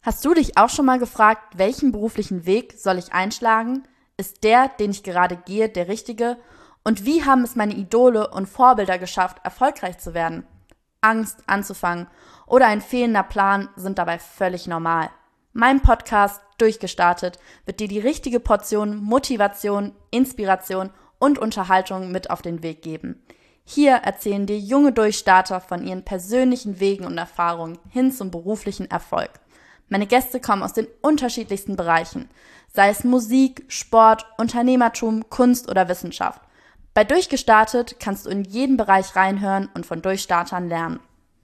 Hast du dich auch schon mal gefragt, welchen beruflichen Weg soll ich einschlagen? Ist der, den ich gerade gehe, der richtige? Und wie haben es meine Idole und Vorbilder geschafft, erfolgreich zu werden? Angst anzufangen oder ein fehlender Plan sind dabei völlig normal. Mein Podcast Durchgestartet wird dir die richtige Portion Motivation, Inspiration und Unterhaltung mit auf den Weg geben. Hier erzählen dir junge Durchstarter von ihren persönlichen Wegen und Erfahrungen hin zum beruflichen Erfolg. Meine Gäste kommen aus den unterschiedlichsten Bereichen, sei es Musik, Sport, Unternehmertum, Kunst oder Wissenschaft. Bei Durchgestartet kannst du in jeden Bereich reinhören und von Durchstartern lernen.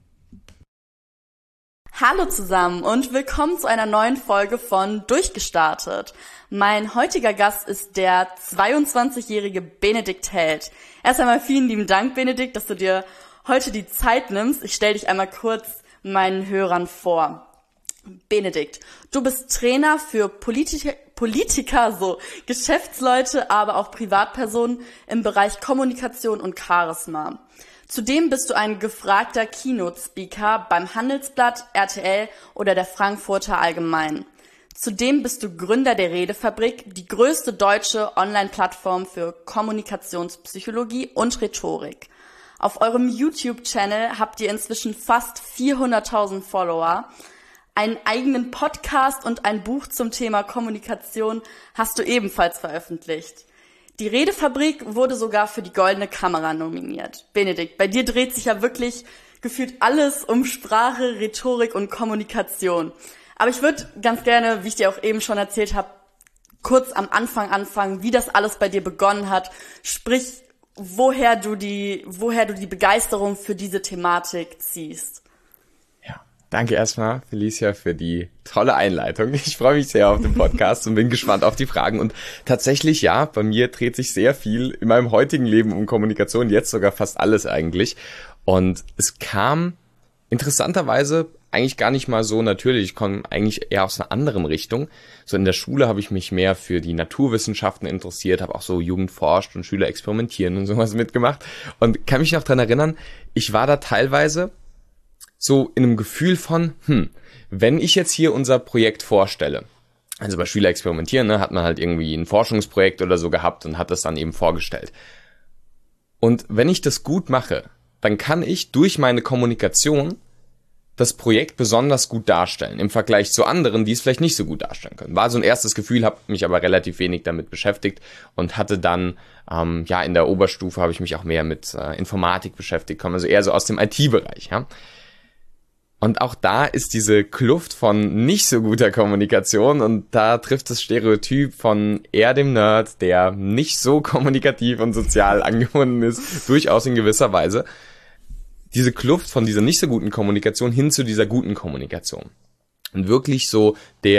Hallo zusammen und willkommen zu einer neuen Folge von Durchgestartet. Mein heutiger Gast ist der 22-jährige Benedikt Held. Erst einmal vielen lieben Dank, Benedikt, dass du dir heute die Zeit nimmst. Ich stelle dich einmal kurz meinen Hörern vor. Benedikt, du bist Trainer für Politiker, Geschäftsleute, aber auch Privatpersonen im Bereich Kommunikation und Charisma. Zudem bist du ein gefragter Keynote-Speaker beim Handelsblatt, RTL oder der Frankfurter Allgemein. Zudem bist du Gründer der Redefabrik, die größte deutsche Online-Plattform für Kommunikationspsychologie und Rhetorik. Auf eurem YouTube-Channel habt ihr inzwischen fast 400.000 Follower. Einen eigenen Podcast und ein Buch zum Thema Kommunikation hast du ebenfalls veröffentlicht. Die Redefabrik wurde sogar für die Goldene Kamera nominiert. Benedikt, bei dir dreht sich ja wirklich gefühlt alles um Sprache, Rhetorik und Kommunikation. Aber ich würde ganz gerne, wie ich dir auch eben schon erzählt habe, kurz am Anfang anfangen, wie das alles bei dir begonnen hat. Sprich, woher du die Begeisterung für diese Thematik ziehst. Danke erstmal, Felicia, für die tolle Einleitung. Ich freue mich sehr auf den Podcast und bin gespannt auf die Fragen. Und tatsächlich, ja, bei mir dreht sich sehr viel in meinem heutigen Leben um Kommunikation, jetzt sogar fast alles eigentlich. Und es kam interessanterweise eigentlich gar nicht mal so natürlich. Ich komme eigentlich eher aus einer anderen Richtung. So in der Schule habe ich mich mehr für die Naturwissenschaften interessiert, habe auch so Jugend forscht und Schüler experimentieren und sowas mitgemacht. Und kann mich noch dran erinnern, ich war da teilweise so in einem Gefühl von, wenn ich jetzt hier unser Projekt vorstelle, also bei Schüler experimentieren, hat man halt irgendwie ein Forschungsprojekt oder so gehabt und hat das dann eben vorgestellt. Und wenn ich das gut mache, dann kann ich durch meine Kommunikation das Projekt besonders gut darstellen, im Vergleich zu anderen, die es vielleicht nicht so gut darstellen können. War so ein erstes Gefühl, habe mich aber relativ wenig damit beschäftigt und hatte dann, in der Oberstufe habe ich mich auch mehr mit Informatik beschäftigt, komme also eher so aus dem IT-Bereich, ja. Und auch da ist diese Kluft von nicht so guter Kommunikation und da trifft das Stereotyp von eher dem Nerd, der nicht so kommunikativ und sozial angebunden ist, durchaus in gewisser Weise. Diese Kluft von dieser nicht so guten Kommunikation hin zu dieser guten Kommunikation. Und wirklich so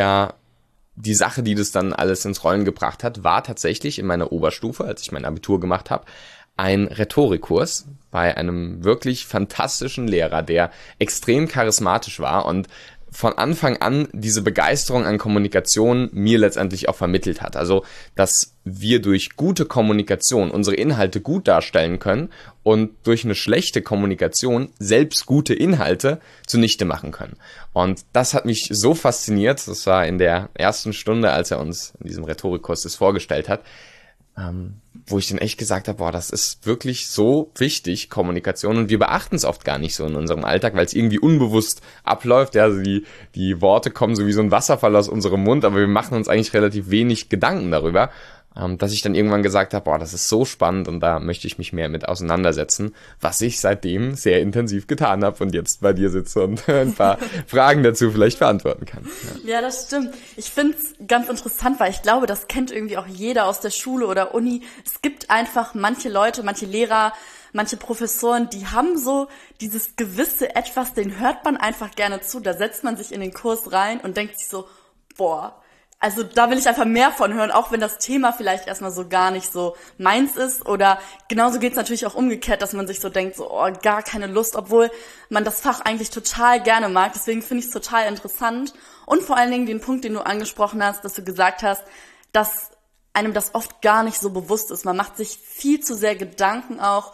die Sache, die das dann alles ins Rollen gebracht hat, war tatsächlich in meiner Oberstufe, als ich mein Abitur gemacht habe, ein Rhetorikkurs bei einem wirklich fantastischen Lehrer, der extrem charismatisch war und von Anfang an diese Begeisterung an Kommunikation mir letztendlich auch vermittelt hat. Also, dass wir durch gute Kommunikation unsere Inhalte gut darstellen können und durch eine schlechte Kommunikation selbst gute Inhalte zunichte machen können. Und das hat mich so fasziniert, das war in der ersten Stunde, als er uns in diesem Rhetorikkurs das vorgestellt hat, wo ich dann echt gesagt habe, das ist wirklich so wichtig, Kommunikation, und wir beachten es oft gar nicht so in unserem Alltag, weil es irgendwie unbewusst abläuft, ja, also die Worte kommen so wie so ein Wasserfall aus unserem Mund, aber wir machen uns eigentlich relativ wenig Gedanken darüber, dass ich dann irgendwann gesagt habe, das ist so spannend und da möchte ich mich mehr mit auseinandersetzen, was ich seitdem sehr intensiv getan habe und jetzt bei dir sitze und ein paar Fragen dazu vielleicht beantworten kann. Ja, das stimmt. Ich finde es ganz interessant, weil ich glaube, das kennt irgendwie auch jeder aus der Schule oder Uni. Es gibt einfach manche Leute, manche Lehrer, manche Professoren, die haben so dieses gewisse Etwas, den hört man einfach gerne zu. Da setzt man sich in den Kurs rein und denkt sich so, also da will ich einfach mehr von hören, auch wenn das Thema vielleicht erstmal so gar nicht so meins ist. Oder genauso geht's natürlich auch umgekehrt, dass man sich so denkt, gar keine Lust, obwohl man das Fach eigentlich total gerne mag. Deswegen finde ich es total interessant. Und vor allen Dingen den Punkt, den du angesprochen hast, dass du gesagt hast, dass einem das oft gar nicht so bewusst ist. Man macht sich viel zu sehr Gedanken auch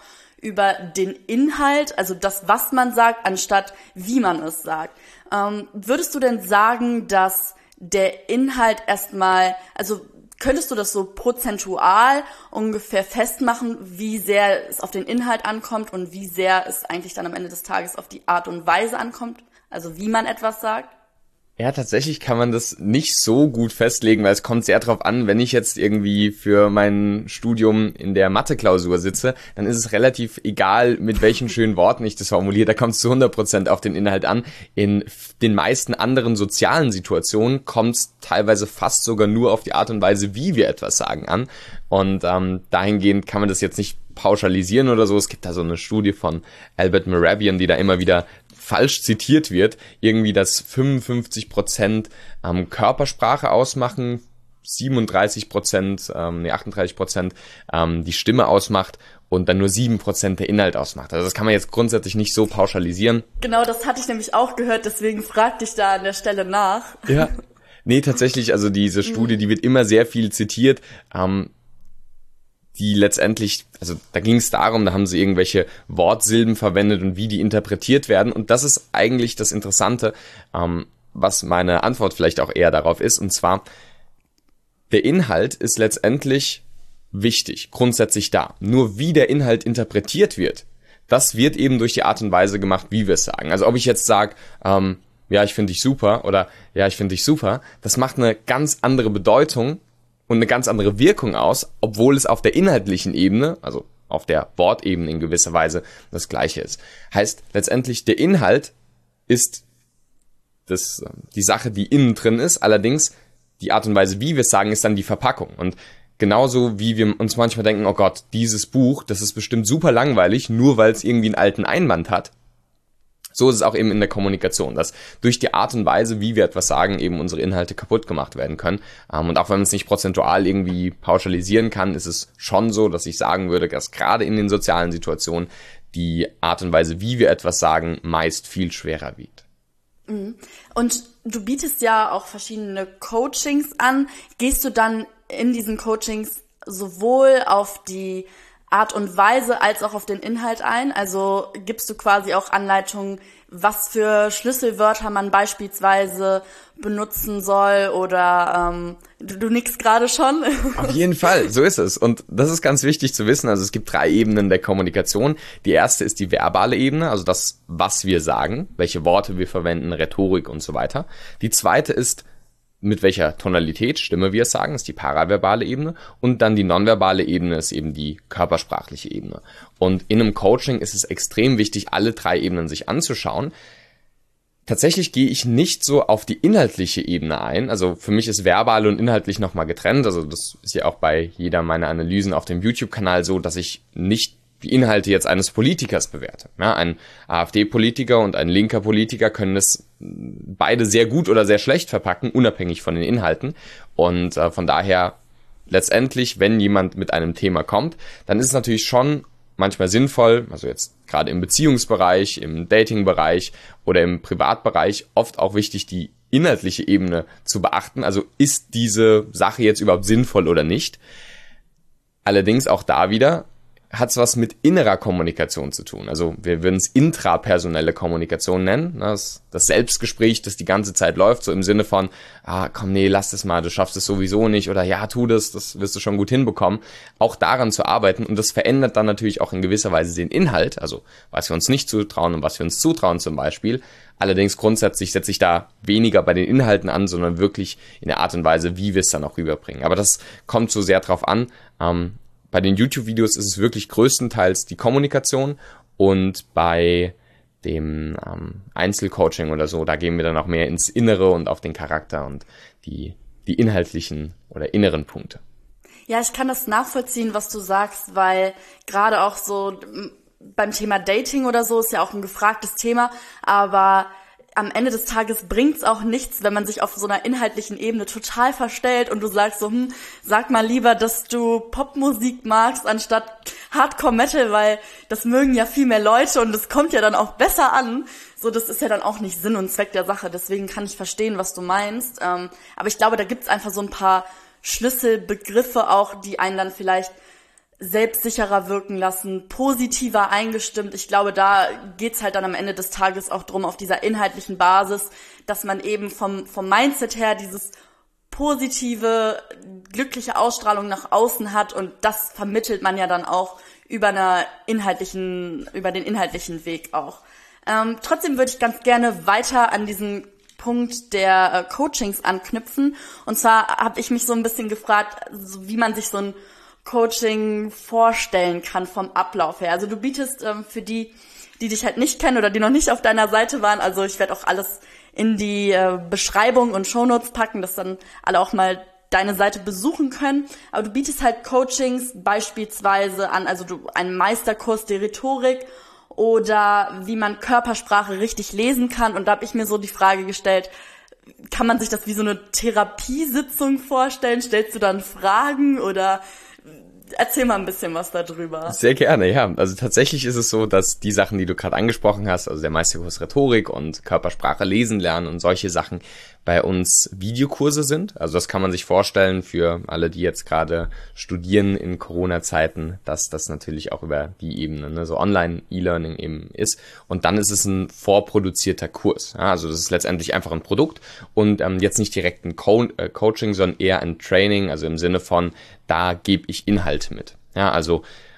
über den Inhalt, also das, was man sagt, anstatt wie man es sagt. Würdest du denn sagen, dass der Inhalt erstmal, also könntest du das so prozentual ungefähr festmachen, wie sehr es auf den Inhalt ankommt und wie sehr es eigentlich dann am Ende des Tages auf die Art und Weise ankommt? Also wie man etwas sagt? Ja, tatsächlich kann man das nicht so gut festlegen, weil es kommt sehr drauf an, wenn ich jetzt irgendwie für mein Studium in der Mathe-Klausur sitze, dann ist es relativ egal, mit welchen schönen Worten ich das formuliere, da kommt es zu 100% auf den Inhalt an. In den meisten anderen sozialen Situationen kommt es teilweise fast sogar nur auf die Art und Weise, wie wir etwas sagen, an. Und dahingehend kann man das jetzt nicht pauschalisieren oder so. Es gibt da so eine Studie von Albert Mehrabian, die da immer wieder falsch zitiert wird, irgendwie, dass 55% Körpersprache ausmachen, 38% die Stimme ausmacht und dann nur 7% der Inhalt ausmacht. Also das kann man jetzt grundsätzlich nicht so pauschalisieren. Genau, das hatte ich nämlich auch gehört, deswegen fragte ich da an der Stelle nach. Ja, nee, tatsächlich, also diese Studie, die wird immer sehr viel zitiert, die letztendlich, also da ging es darum, da haben sie irgendwelche Wortsilben verwendet und wie die interpretiert werden. Und das ist eigentlich das Interessante, was meine Antwort vielleicht auch eher darauf ist. Und zwar, der Inhalt ist letztendlich wichtig, grundsätzlich da. Nur wie der Inhalt interpretiert wird, das wird eben durch die Art und Weise gemacht, wie wir es sagen. Also ob ich jetzt sage, ja, ich finde dich super oder ja, ich finde dich super, das macht eine ganz andere Bedeutung und eine ganz andere Wirkung aus, obwohl es auf der inhaltlichen Ebene, also auf der Wortebene in gewisser Weise, das Gleiche ist. Heißt, letztendlich der Inhalt ist die Sache, die innen drin ist, allerdings die Art und Weise, wie wir es sagen, ist dann die Verpackung. Und genauso wie wir uns manchmal denken, oh Gott, dieses Buch, das ist bestimmt super langweilig, nur weil es irgendwie einen alten Einband hat. So ist es auch eben in der Kommunikation, dass durch die Art und Weise, wie wir etwas sagen, eben unsere Inhalte kaputt gemacht werden können. Und auch wenn man es nicht prozentual irgendwie pauschalisieren kann, ist es schon so, dass ich sagen würde, dass gerade in den sozialen Situationen die Art und Weise, wie wir etwas sagen, meist viel schwerer wiegt. Und du bietest ja auch verschiedene Coachings an. Gehst du dann in diesen Coachings sowohl auf die Art und Weise als auch auf den Inhalt ein? Also gibst du quasi auch Anleitungen, was für Schlüsselwörter man beispielsweise benutzen soll oder du nickst gerade schon? Auf jeden Fall, so ist es. Und das ist ganz wichtig zu wissen. Also es gibt 3 Ebenen der Kommunikation. Die erste ist die verbale Ebene, also das, was wir sagen, welche Worte wir verwenden, Rhetorik und so weiter. Die zweite ist, mit welcher Tonalität, Stimme wir es sagen, ist die paraverbale Ebene. Und dann die nonverbale Ebene ist eben die körpersprachliche Ebene. Und in einem Coaching ist es extrem wichtig, alle 3 Ebenen sich anzuschauen. Tatsächlich gehe ich nicht so auf die inhaltliche Ebene ein. Also für mich ist verbal und inhaltlich nochmal getrennt. Also das ist ja auch bei jeder meiner Analysen auf dem YouTube-Kanal so, dass ich nicht die Inhalte jetzt eines Politikers bewerte. Ja, ein AfD-Politiker und ein linker Politiker können es beide sehr gut oder sehr schlecht verpacken, unabhängig von den Inhalten. Und von daher letztendlich, wenn jemand mit einem Thema kommt, dann ist es natürlich schon manchmal sinnvoll, also jetzt gerade im Beziehungsbereich, im Datingbereich oder im Privatbereich, oft auch wichtig, die inhaltliche Ebene zu beachten. Also ist diese Sache jetzt überhaupt sinnvoll oder nicht? Allerdings auch da wieder hat es was mit innerer Kommunikation zu tun. Also wir würden es intrapersonelle Kommunikation nennen. Das Selbstgespräch, das die ganze Zeit läuft, so im Sinne von, komm, nee, lass das mal, du schaffst es sowieso nicht oder ja, tu das wirst du schon gut hinbekommen. Auch daran zu arbeiten und das verändert dann natürlich auch in gewisser Weise den Inhalt, also was wir uns nicht zutrauen und was wir uns zutrauen zum Beispiel. Allerdings grundsätzlich setze ich da weniger bei den Inhalten an, sondern wirklich in der Art und Weise, wie wir es dann auch rüberbringen. Aber das kommt so sehr drauf an. Bei den YouTube-Videos ist es wirklich größtenteils die Kommunikation und bei dem Einzelcoaching oder so, da gehen wir dann auch mehr ins Innere und auf den Charakter und die inhaltlichen oder inneren Punkte. Ja, ich kann das nachvollziehen, was du sagst, weil gerade auch so beim Thema Dating oder so ist ja auch ein gefragtes Thema, aber am Ende des Tages bringt's auch nichts, wenn man sich auf so einer inhaltlichen Ebene total verstellt und du sagst so, sag mal lieber, dass du Popmusik magst anstatt Hardcore-Metal, weil das mögen ja viel mehr Leute und es kommt ja dann auch besser an. So, das ist ja dann auch nicht Sinn und Zweck der Sache, deswegen kann ich verstehen, was du meinst. Aber ich glaube, da gibt's einfach so ein paar Schlüsselbegriffe auch, die einen dann vielleicht selbstsicherer wirken lassen, positiver eingestimmt. Ich glaube, da geht's halt dann am Ende des Tages auch drum, auf dieser inhaltlichen Basis, dass man eben vom Mindset her dieses positive, glückliche Ausstrahlung nach außen hat, und das vermittelt man ja dann auch über den inhaltlichen Weg auch. Trotzdem würde ich ganz gerne weiter an diesen Punkt der Coachings anknüpfen. Und zwar habe ich mich so ein bisschen gefragt, wie man sich so ein Coaching vorstellen kann vom Ablauf her. Also du bietest für die dich halt nicht kennen oder die noch nicht auf deiner Seite waren, also ich werde auch alles in die Beschreibung und Shownotes packen, dass dann alle auch mal deine Seite besuchen können. Aber du bietest halt Coachings beispielsweise an, also einen Meisterkurs der Rhetorik oder wie man Körpersprache richtig lesen kann. Und da habe ich mir so die Frage gestellt, kann man sich das wie so eine Therapiesitzung vorstellen? Stellst du dann Fragen oder erzähl mal ein bisschen was darüber. Sehr gerne, ja. Also tatsächlich ist es so, dass die Sachen, die du gerade angesprochen hast, also der Meisterkurs Rhetorik und Körpersprache lesen lernen und solche Sachen, bei uns Videokurse sind. Also das kann man sich vorstellen für alle, die jetzt gerade studieren in Corona-Zeiten, dass das natürlich auch über die Ebene, ne, so Online-E-Learning eben ist. Und dann ist es ein vorproduzierter Kurs. Ja, also das ist letztendlich einfach ein Produkt und jetzt nicht direkt ein Coaching, sondern eher ein Training, also im Sinne von, da gebe ich Inhalte mit. Ja, also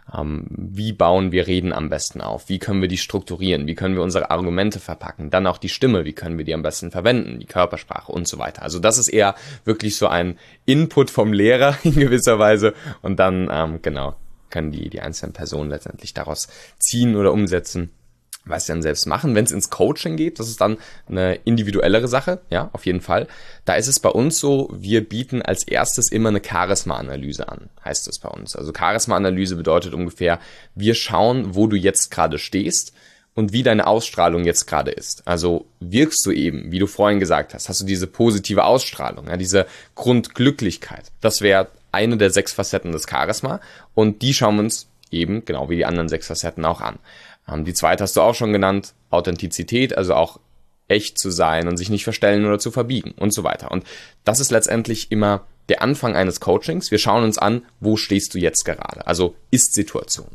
wie bauen wir Reden am besten auf? Wie können wir die strukturieren? Wie können wir unsere Argumente verpacken? Dann auch die Stimme, wie können wir die am besten verwenden? Die Körpersprache und so weiter. Also das ist eher wirklich so ein Input vom Lehrer in gewisser Weise und dann, können die einzelnen Personen letztendlich daraus ziehen oder umsetzen, was sie dann selbst machen. Wenn es ins Coaching geht, das ist dann eine individuellere Sache, ja, auf jeden Fall. Da ist es bei uns so, wir bieten als erstes immer eine Charisma-Analyse an, heißt es bei uns. Also Charisma-Analyse bedeutet ungefähr, wir schauen, wo du jetzt gerade stehst und wie deine Ausstrahlung jetzt gerade ist. Also wirkst du eben, wie du vorhin gesagt hast du diese positive Ausstrahlung, ja, diese Grundglücklichkeit. Das wäre eine der 6 Facetten des Charisma und die schauen wir uns eben, genau wie die anderen 6 Facetten auch an. Die zweite hast du auch schon genannt, Authentizität, also auch echt zu sein und sich nicht verstellen oder zu verbiegen und so weiter. Und das ist letztendlich immer der Anfang eines Coachings. Wir schauen uns an, wo stehst du jetzt gerade? Also Ist-Situation.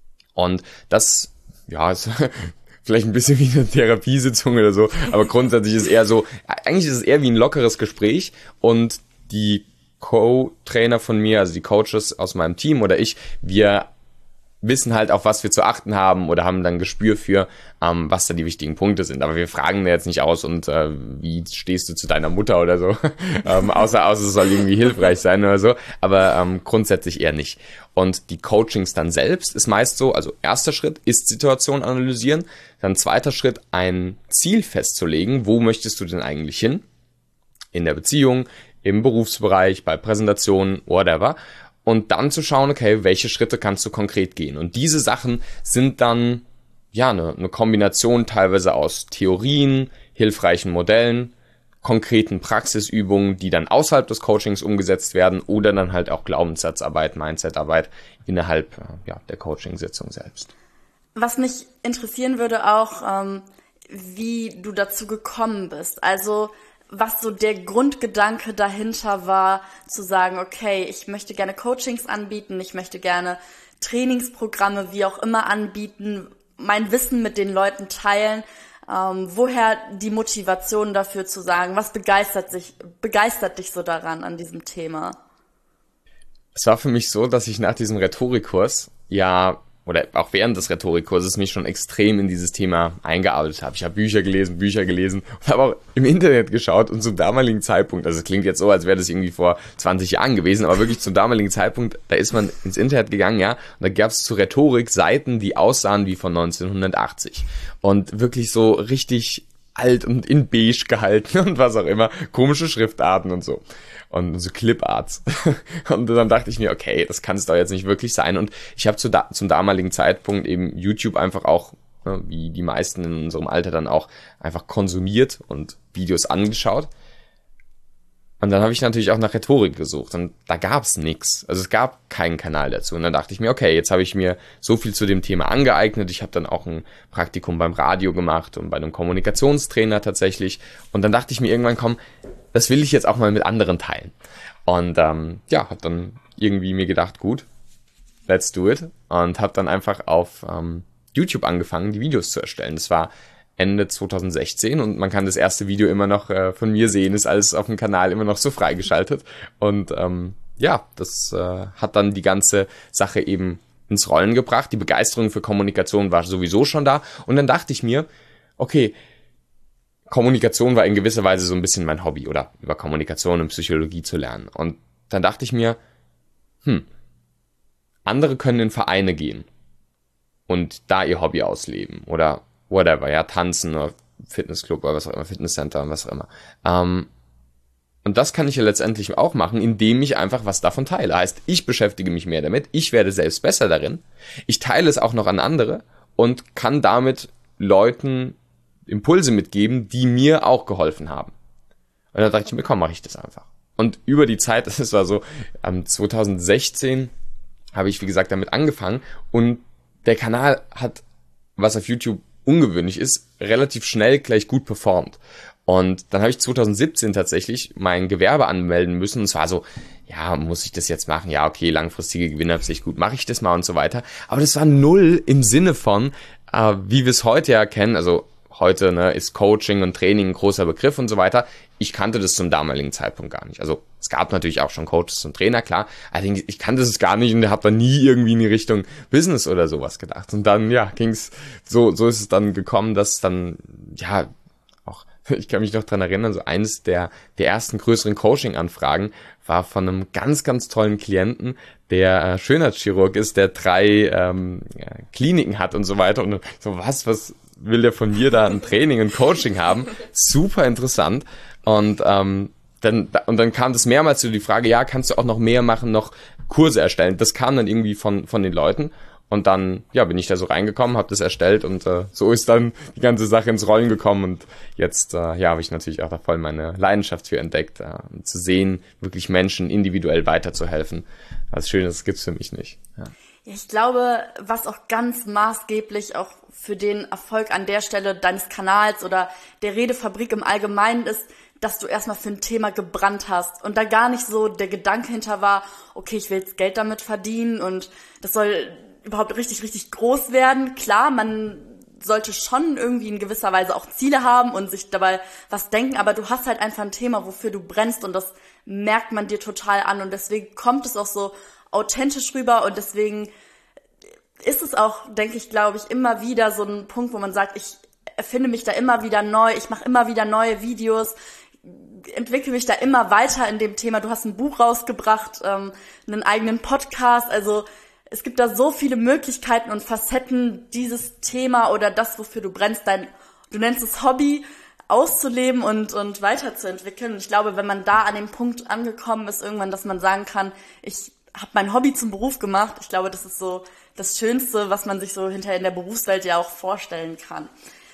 Und das, ja, ist vielleicht ein bisschen wie eine Therapiesitzung oder so, aber grundsätzlich ist es eher so, eigentlich ist es eher wie ein lockeres Gespräch und die Co-Trainer von mir, also die Coaches aus meinem Team oder ich, wir wissen halt, auf was wir zu achten haben oder haben dann Gespür für, was da die wichtigen Punkte sind. Aber wir fragen jetzt nicht aus und wie stehst du zu deiner Mutter oder so, außer es soll irgendwie hilfreich sein oder so, aber grundsätzlich eher nicht. Und die Coachings dann selbst ist meist so, also erster Schritt ist Situation analysieren, dann zweiter Schritt ein Ziel festzulegen, wo möchtest du denn eigentlich hin? In der Beziehung, im Berufsbereich, bei Präsentationen, whatever. Und dann zu schauen, okay, welche Schritte kannst du konkret gehen? Und diese Sachen sind dann, ja, eine Kombination teilweise aus Theorien, hilfreichen Modellen, konkreten Praxisübungen, die dann außerhalb des Coachings umgesetzt werden oder dann halt auch Glaubenssatzarbeit, Mindsetarbeit innerhalb der Coaching-Sitzung selbst. Was mich interessieren würde auch, wie du dazu gekommen bist. Also was so der Grundgedanke dahinter war, zu sagen, okay, ich möchte gerne Coachings anbieten, ich möchte gerne Trainingsprogramme, wie auch immer anbieten, mein Wissen mit den Leuten teilen. Woher die Motivation dafür zu sagen, was begeistert dich so daran an diesem Thema? Es war für mich so, dass ich nach diesem Rhetorikkurs oder auch während des Rhetorikkurses mich schon extrem in dieses Thema eingearbeitet habe. Ich habe Bücher gelesen und habe auch im Internet geschaut und zum damaligen Zeitpunkt, also es klingt jetzt so, als wäre das irgendwie vor 20 Jahren gewesen, aber wirklich zum damaligen Zeitpunkt, da ist man ins Internet gegangen, ja, und da gab es zu Rhetorik Seiten, die aussahen wie von 1980 und wirklich so richtig alt und in beige gehalten und was auch immer, komische Schriftarten und so. Und so Cliparts. Und dann dachte ich mir, okay, das kann es doch jetzt nicht wirklich sein. Und ich habe zum damaligen Zeitpunkt eben YouTube einfach auch, wie die meisten in unserem Alter dann auch, einfach konsumiert und Videos angeschaut. Und dann habe ich natürlich auch nach Rhetorik gesucht und da gab es nichts. Also es gab keinen Kanal dazu. Und dann dachte ich mir, okay, jetzt habe ich mir so viel zu dem Thema angeeignet. Ich habe dann auch ein Praktikum beim Radio gemacht und bei einem Kommunikationstrainer tatsächlich. Und dann dachte ich mir irgendwann, komm, das will ich jetzt auch mal mit anderen teilen. Und habe dann irgendwie mir gedacht, gut, let's do it. Und habe dann einfach auf YouTube angefangen, die Videos zu erstellen. Das war Ende 2016 und man kann das erste Video immer noch von mir sehen, ist alles auf dem Kanal immer noch so freigeschaltet. Und das hat dann die ganze Sache eben ins Rollen gebracht. Die Begeisterung für Kommunikation war sowieso schon da. Und dann dachte ich mir, okay, Kommunikation war in gewisser Weise so ein bisschen mein Hobby oder über Kommunikation und Psychologie zu lernen. Und dann dachte ich mir, andere können in Vereine gehen und da ihr Hobby ausleben oder whatever, ja, tanzen oder Fitnessclub oder was auch immer, Fitnesscenter und was auch immer. Und das kann ich ja letztendlich auch machen, indem ich einfach was davon teile. Heißt, ich beschäftige mich mehr damit, ich werde selbst besser darin, ich teile es auch noch an andere und kann damit Leuten Impulse mitgeben, die mir auch geholfen haben. Und dann dachte ich mir, komm, mache ich das einfach. Und über die Zeit, das war so, 2016 habe ich, wie gesagt, damit angefangen und der Kanal hat, was auf YouTube ungewöhnlich ist, relativ schnell gleich gut performt. Und dann habe ich 2017 tatsächlich mein Gewerbe anmelden müssen. Und es war so, ja, muss ich das jetzt machen? Ja, okay, langfristige Gewinnabsicht, gut, mache ich das mal und so weiter. Aber das war null im Sinne von, wie wir es heute ja kennen, also heute ist Coaching und Training ein großer Begriff und so weiter. Ich kannte das zum damaligen Zeitpunkt gar nicht. Also es gab natürlich auch schon Coaches und Trainer, klar. Allerdings, ich kannte es gar nicht und habe da nie irgendwie in die Richtung Business oder sowas gedacht. Und dann, ging's, so ist es dann gekommen, dass dann, auch, ich kann mich noch dran erinnern, so eines der ersten größeren Coaching-Anfragen war von einem ganz, ganz tollen Klienten, der Schönheitschirurg ist, der 3 Kliniken hat und so weiter. Und so, was will der von mir da ein Training und Coaching haben? Super interessant. Und dann kam das mehrmals zu die Frage, ja, kannst du auch noch mehr machen, noch Kurse erstellen? Das kam dann irgendwie von den Leuten. Und dann, bin ich da so reingekommen, habe das erstellt und so ist dann die ganze Sache ins Rollen gekommen. Und jetzt, habe ich natürlich auch da voll meine Leidenschaft für entdeckt, zu sehen, wirklich Menschen individuell weiterzuhelfen. Was Schönes gibt's für mich nicht. Ja. Ich glaube, was auch ganz maßgeblich auch für den Erfolg an der Stelle deines Kanals oder der Redefabrik im Allgemeinen ist, dass du erstmal für ein Thema gebrannt hast und da gar nicht so der Gedanke hinter war, okay, ich will jetzt Geld damit verdienen und das soll überhaupt richtig, richtig groß werden. Klar, man sollte schon irgendwie in gewisser Weise auch Ziele haben und sich dabei was denken, aber du hast halt einfach ein Thema, wofür du brennst und das merkt man dir total an und deswegen kommt es auch so authentisch rüber und deswegen ist es auch, denke ich, glaube ich, immer wieder so ein Punkt, wo man sagt, ich erfinde mich da immer wieder neu, ich mache immer wieder neue Videos, entwickle mich da immer weiter in dem Thema. Du hast ein Buch rausgebracht, einen eigenen Podcast, also es gibt da so viele Möglichkeiten und Facetten, dieses Thema oder das, wofür du brennst, du nennst es Hobby, auszuleben und weiterzuentwickeln. Und ich glaube, wenn man da an dem Punkt angekommen ist, irgendwann, dass man sagen kann, ich habe mein Hobby zum Beruf gemacht, ich glaube, das ist so das Schönste, was man sich so hinterher in der Berufswelt ja auch vorstellen kann.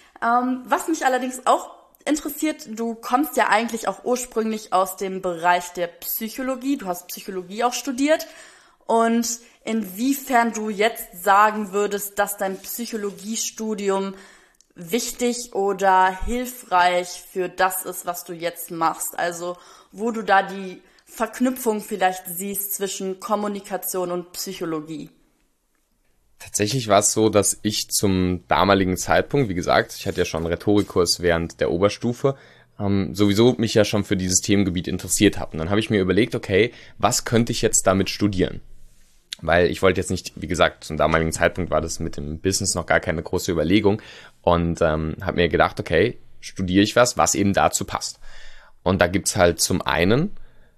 Was mich allerdings auch interessiert, du kommst ja eigentlich auch ursprünglich aus dem Bereich der Psychologie, du hast Psychologie auch studiert und inwiefern du jetzt sagen würdest, dass dein Psychologiestudium wichtig oder hilfreich für das ist, was du jetzt machst. Also wo du da die Verknüpfung vielleicht siehst zwischen Kommunikation und Psychologie. Tatsächlich war es so, dass ich zum damaligen Zeitpunkt, wie gesagt, ich hatte ja schon einen Rhetorikkurs während der Oberstufe, sowieso mich ja schon für dieses Themengebiet interessiert habe. Und dann habe ich mir überlegt, okay, was könnte ich jetzt damit studieren? Weil ich wollte jetzt nicht, wie gesagt, zum damaligen Zeitpunkt war das mit dem Business noch gar keine große Überlegung und habe mir gedacht, okay, studiere ich was eben dazu passt. Und da gibt's halt zum einen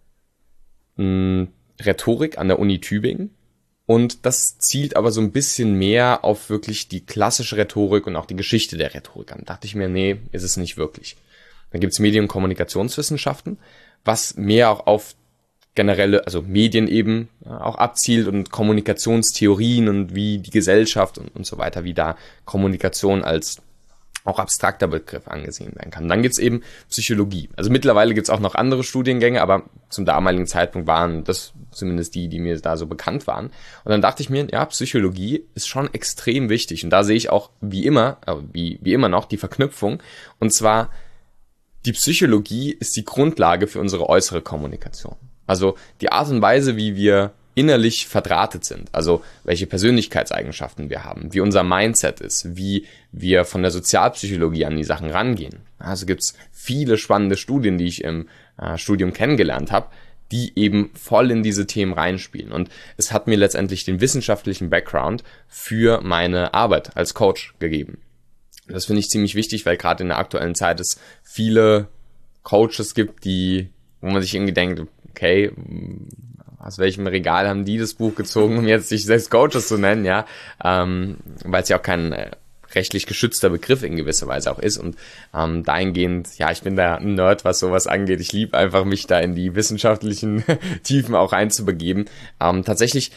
Rhetorik an der Uni Tübingen und das zielt aber so ein bisschen mehr auf wirklich die klassische Rhetorik und auch die Geschichte der Rhetorik an. Da dachte ich mir, nee, ist es nicht wirklich. Dann gibt's Medien- und Kommunikationswissenschaften, was mehr auch auf generelle, also Medien eben auch abzielt und Kommunikationstheorien und wie die Gesellschaft und so weiter, wie da Kommunikation als auch abstrakter Begriff angesehen werden kann. Dann gibt's eben Psychologie. Also mittlerweile gibt's auch noch andere Studiengänge, aber zum damaligen Zeitpunkt waren das zumindest die mir da so bekannt waren. Und dann dachte ich mir, ja, Psychologie ist schon extrem wichtig. Und da sehe ich auch wie immer noch die Verknüpfung. Und zwar, die Psychologie ist die Grundlage für unsere äußere Kommunikation. Also die Art und Weise, wie wir innerlich verdrahtet sind. Also welche Persönlichkeitseigenschaften wir haben, wie unser Mindset ist, wie wir von der Sozialpsychologie an die Sachen rangehen. Also gibt's viele spannende Studien, die ich im Studium kennengelernt habe, die eben voll in diese Themen reinspielen. Und es hat mir letztendlich den wissenschaftlichen Background für meine Arbeit als Coach gegeben. Das finde ich ziemlich wichtig, weil gerade in der aktuellen Zeit es viele Coaches gibt, wo man sich irgendwie denkt, okay, aus welchem Regal haben die das Buch gezogen, um jetzt sich selbst Coaches zu nennen, ja, weil es ja auch kein rechtlich geschützter Begriff in gewisser Weise auch ist und dahingehend, ja, ich bin da ein Nerd, was sowas angeht. Ich liebe einfach, mich da in die wissenschaftlichen Tiefen auch reinzubegeben. Tatsächlich,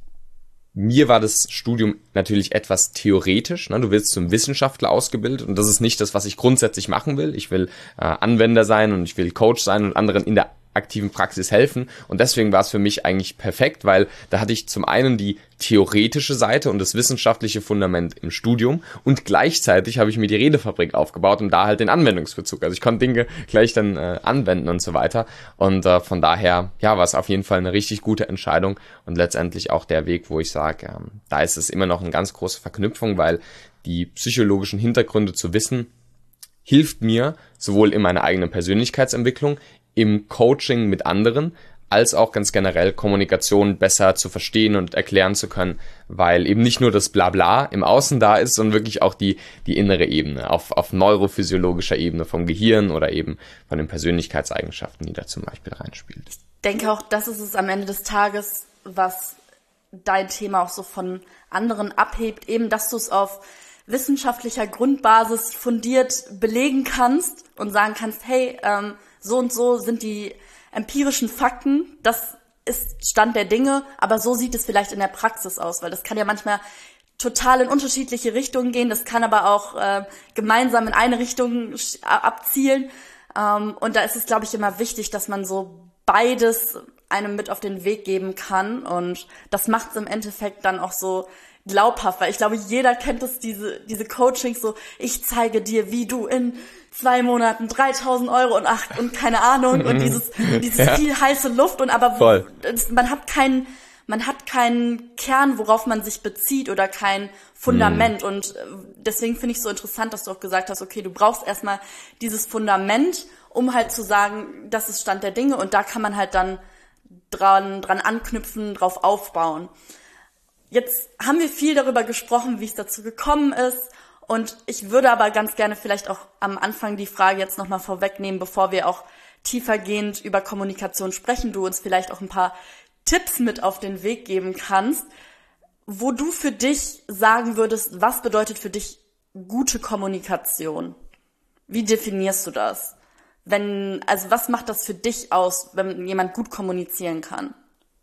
mir war das Studium natürlich etwas theoretisch, ne? Du wirst zum Wissenschaftler ausgebildet und das ist nicht das, was ich grundsätzlich machen will. Ich will Anwender sein und ich will Coach sein und anderen in der aktiven Praxis helfen und deswegen war es für mich eigentlich perfekt, weil da hatte ich zum einen die theoretische Seite und das wissenschaftliche Fundament im Studium und gleichzeitig habe ich mir die Redefabrik aufgebaut und da halt den Anwendungsbezug. Also ich konnte Dinge gleich dann anwenden und so weiter und von daher, ja, war es auf jeden Fall eine richtig gute Entscheidung und letztendlich auch der Weg, wo ich sage, da ist es immer noch eine ganz große Verknüpfung, weil die psychologischen Hintergründe zu wissen, hilft mir sowohl in meiner eigenen Persönlichkeitsentwicklung, im Coaching mit anderen, als auch ganz generell Kommunikation besser zu verstehen und erklären zu können, weil eben nicht nur das Blabla im Außen da ist, sondern wirklich auch die innere Ebene, auf neurophysiologischer Ebene vom Gehirn oder eben von den Persönlichkeitseigenschaften, die da zum Beispiel reinspielt. Ich denke auch, das ist es am Ende des Tages, was dein Thema auch so von anderen abhebt, eben, dass du es auf wissenschaftlicher Grundbasis fundiert belegen kannst und sagen kannst, hey, so und so sind die empirischen Fakten, das ist Stand der Dinge, aber so sieht es vielleicht in der Praxis aus, weil das kann ja manchmal total in unterschiedliche Richtungen gehen, das kann aber auch gemeinsam in eine Richtung abzielen und da ist es, glaube ich, immer wichtig, dass man so beides einem mit auf den Weg geben kann und das macht es im Endeffekt dann auch so glaubhaft, weil ich glaube, jeder kennt es, diese Coachings so, ich zeige dir, wie du in 2 Monaten 3.000 Euro und keine Ahnung und dieses ja. Viel heiße Luft und aber man hat keinen Kern, worauf man sich bezieht oder kein Fundament und deswegen finde ich es so interessant, dass du auch gesagt hast, okay, du brauchst erstmal dieses Fundament, um halt zu sagen, das ist Stand der Dinge und da kann man halt dann dran anknüpfen, drauf aufbauen. Jetzt haben wir viel darüber gesprochen, wie es dazu gekommen ist und ich würde aber ganz gerne vielleicht auch am Anfang die Frage jetzt nochmal vorwegnehmen, bevor wir auch tiefergehend über Kommunikation sprechen, du uns vielleicht auch ein paar Tipps mit auf den Weg geben kannst, wo du für dich sagen würdest, was bedeutet für dich gute Kommunikation? Wie definierst du das? Was macht das für dich aus, wenn jemand gut kommunizieren kann?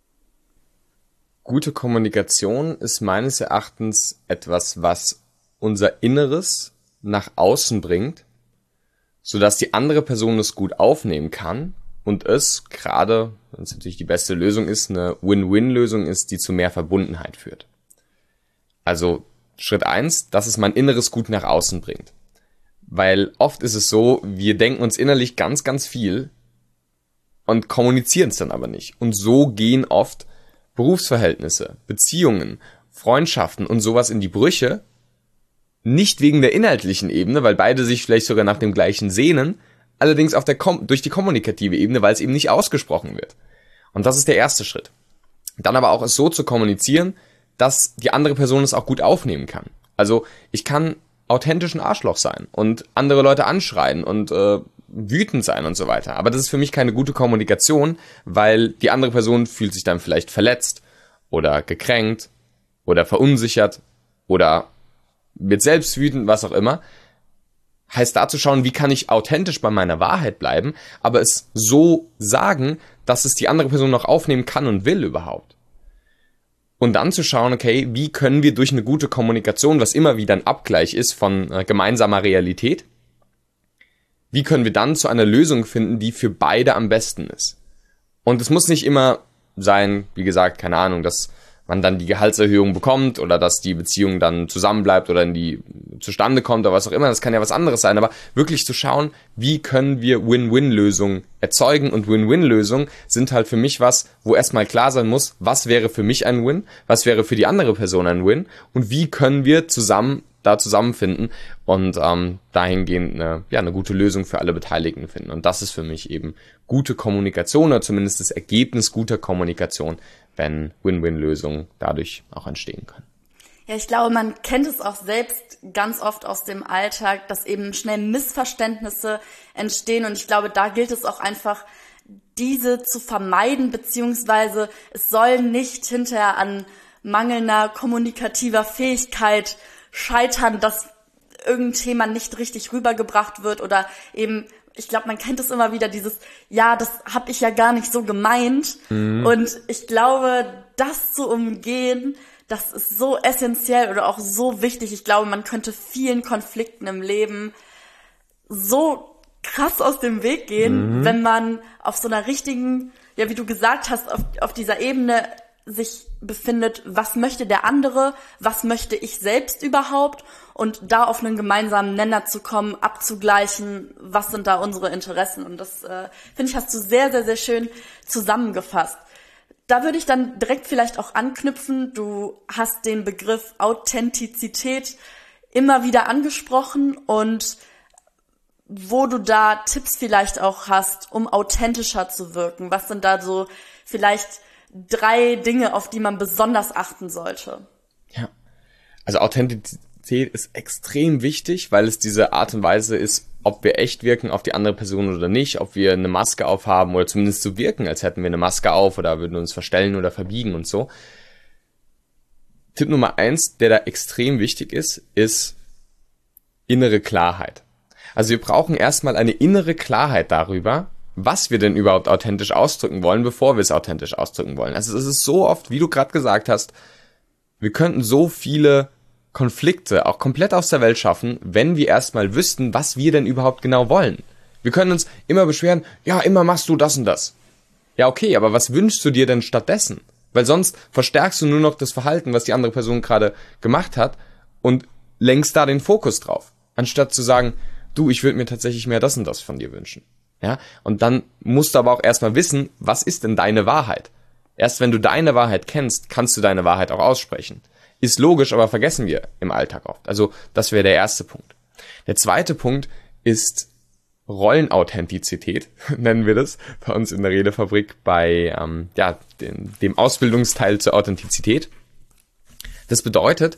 Gute Kommunikation ist meines Erachtens etwas, was unser Inneres nach außen bringt, sodass die andere Person es gut aufnehmen kann und es, gerade wenn es natürlich die beste Lösung ist, eine Win-Win-Lösung ist, die zu mehr Verbundenheit führt. Also Schritt 1, dass es mein Inneres gut nach außen bringt. Weil oft ist es so, wir denken uns innerlich ganz, ganz viel und kommunizieren es dann aber nicht. Und so gehen oft Berufsverhältnisse, Beziehungen, Freundschaften und sowas in die Brüche, nicht wegen der inhaltlichen Ebene, weil beide sich vielleicht sogar nach dem gleichen sehnen, allerdings durch die kommunikative Ebene, weil es eben nicht ausgesprochen wird. Und das ist der erste Schritt. Dann aber auch es so zu kommunizieren, dass die andere Person es auch gut aufnehmen kann. Also ich kann authentisch ein Arschloch sein und andere Leute anschreien und wütend sein und so weiter. Aber das ist für mich keine gute Kommunikation, weil die andere Person fühlt sich dann vielleicht verletzt oder gekränkt oder verunsichert oder wird selbst wütend, was auch immer. Heißt da zu schauen, wie kann ich authentisch bei meiner Wahrheit bleiben, aber es so sagen, dass es die andere Person noch aufnehmen kann und will überhaupt. Und dann zu schauen, okay, wie können wir durch eine gute Kommunikation, was immer wieder ein Abgleich ist von gemeinsamer Realität, wie können wir dann zu einer Lösung finden, die für beide am besten ist? Und es muss nicht immer sein, wie gesagt, keine Ahnung, dass man dann die Gehaltserhöhung bekommt oder dass die Beziehung dann zusammenbleibt oder in die zustande kommt oder was auch immer. Das kann ja was anderes sein, aber wirklich zu schauen, wie können wir Win-Win-Lösungen erzeugen, und Win-Win-Lösungen sind halt für mich was, wo erstmal klar sein muss, was wäre für mich ein Win, was wäre für die andere Person ein Win und wie können wir zusammenfinden und dahingehend eine gute Lösung für alle Beteiligten finden. Und das ist für mich eben gute Kommunikation oder zumindest das Ergebnis guter Kommunikation, wenn Win-Win-Lösungen dadurch auch entstehen können. Ja, ich glaube, man kennt es auch selbst ganz oft aus dem Alltag, dass eben schnell Missverständnisse entstehen, und ich glaube, da gilt es auch einfach, diese zu vermeiden, beziehungsweise es soll nicht hinterher an mangelnder kommunikativer Fähigkeit scheitern, dass irgendein Thema nicht richtig rübergebracht wird oder eben, ich glaube, man kennt es immer wieder, dieses, ja, das habe ich ja gar nicht so gemeint. Und ich glaube, das zu umgehen, das ist so essentiell oder auch so wichtig. Ich glaube, man könnte vielen Konflikten im Leben so krass aus dem Weg gehen, wenn man auf so einer richtigen, ja, wie du gesagt hast, auf dieser Ebene sich befindet, was möchte der andere, was möchte ich selbst überhaupt, und da auf einen gemeinsamen Nenner zu kommen, abzugleichen, was sind da unsere Interessen. Und das, finde ich, hast du sehr, sehr, sehr schön zusammengefasst. Da würde ich dann direkt vielleicht auch anknüpfen. Du hast den Begriff Authentizität immer wieder angesprochen, und wo du da Tipps vielleicht auch hast, um authentischer zu wirken. Was sind da so vielleicht 3 Dinge, auf die man besonders achten sollte? Ja, also Authentizität ist extrem wichtig, weil es diese Art und Weise ist, ob wir echt wirken auf die andere Person oder nicht, ob wir eine Maske aufhaben oder zumindest so wirken, als hätten wir eine Maske auf oder würden uns verstellen oder verbiegen und so. Tipp Nummer 1, der da extrem wichtig ist innere Klarheit. Also wir brauchen erstmal eine innere Klarheit darüber, was wir denn überhaupt authentisch ausdrücken wollen, bevor wir es authentisch ausdrücken wollen. Also es ist so oft, wie du gerade gesagt hast, wir könnten so viele Konflikte auch komplett aus der Welt schaffen, wenn wir erstmal wüssten, was wir denn überhaupt genau wollen. Wir können uns immer beschweren, ja, immer machst du das und das. Ja, okay, aber was wünschst du dir denn stattdessen? Weil sonst verstärkst du nur noch das Verhalten, was die andere Person gerade gemacht hat, und lenkst da den Fokus drauf, anstatt zu sagen, du, ich würde mir tatsächlich mehr das und das von dir wünschen. Ja, und dann musst du aber auch erstmal wissen, was ist denn deine Wahrheit? Erst wenn du deine Wahrheit kennst, kannst du deine Wahrheit auch aussprechen. Ist logisch, aber vergessen wir im Alltag oft. Also das wäre der erste Punkt. Der zweite Punkt ist Rollenauthentizität, nennen wir das bei uns in der Redefabrik bei dem Ausbildungsteil zur Authentizität. Das bedeutet,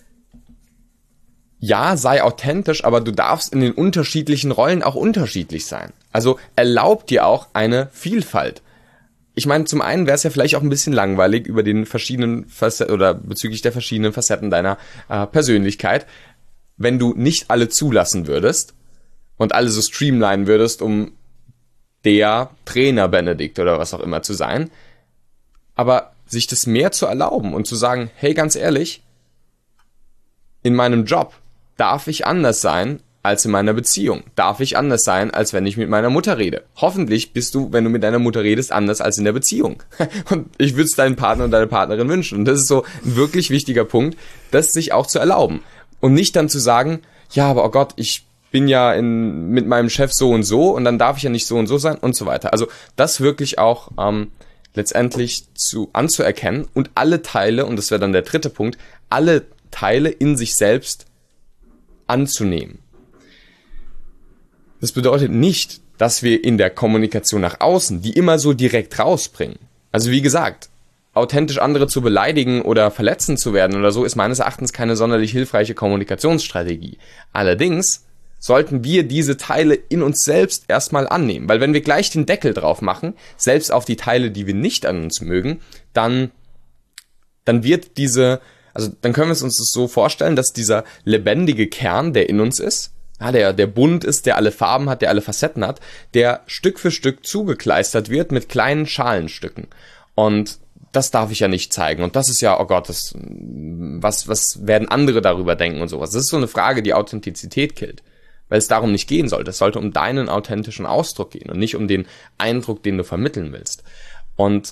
ja, sei authentisch, aber du darfst in den unterschiedlichen Rollen auch unterschiedlich sein. Also erlaub dir auch eine Vielfalt. Ich meine, zum einen wäre es ja vielleicht auch ein bisschen langweilig über den verschiedenen bezüglich der verschiedenen Facetten deiner Persönlichkeit, wenn du nicht alle zulassen würdest und alle so streamlinen würdest, um der Trainer Benedikt oder was auch immer zu sein. Aber sich das mehr zu erlauben und zu sagen, hey, ganz ehrlich, in meinem Job darf ich anders sein als in meiner Beziehung? Darf ich anders sein, als wenn ich mit meiner Mutter rede? Hoffentlich bist du, wenn du mit deiner Mutter redest, anders als in der Beziehung. Und ich würde es deinen Partner und deine Partnerin wünschen. Und das ist so ein wirklich wichtiger Punkt, das sich auch zu erlauben. Und nicht dann zu sagen, ja, aber oh Gott, ich bin ja mit meinem Chef so und dann darf ich ja nicht so und so sein und so weiter. Also das wirklich auch letztendlich anzuerkennen und alle Teile, und das wäre dann der dritte Punkt, alle Teile in sich selbst anzunehmen. Das bedeutet nicht, dass wir in der Kommunikation nach außen die immer so direkt rausbringen. Also wie gesagt, authentisch andere zu beleidigen oder verletzend zu werden oder so ist meines Erachtens keine sonderlich hilfreiche Kommunikationsstrategie. Allerdings sollten wir diese Teile in uns selbst erstmal annehmen, weil wenn wir gleich den Deckel drauf machen, selbst auf die Teile, die wir nicht an uns mögen, dann wird dann können wir uns das so vorstellen, dass dieser lebendige Kern, der in uns ist, der bunt ist, der alle Farben hat, der alle Facetten hat, der Stück für Stück zugekleistert wird mit kleinen Schalenstücken. Und das darf ich ja nicht zeigen. Und das ist ja, oh Gott, was werden andere darüber denken und sowas. Das ist so eine Frage, die Authentizität killt. Weil es darum nicht gehen sollte. Es sollte um deinen authentischen Ausdruck gehen und nicht um den Eindruck, den du vermitteln willst. Und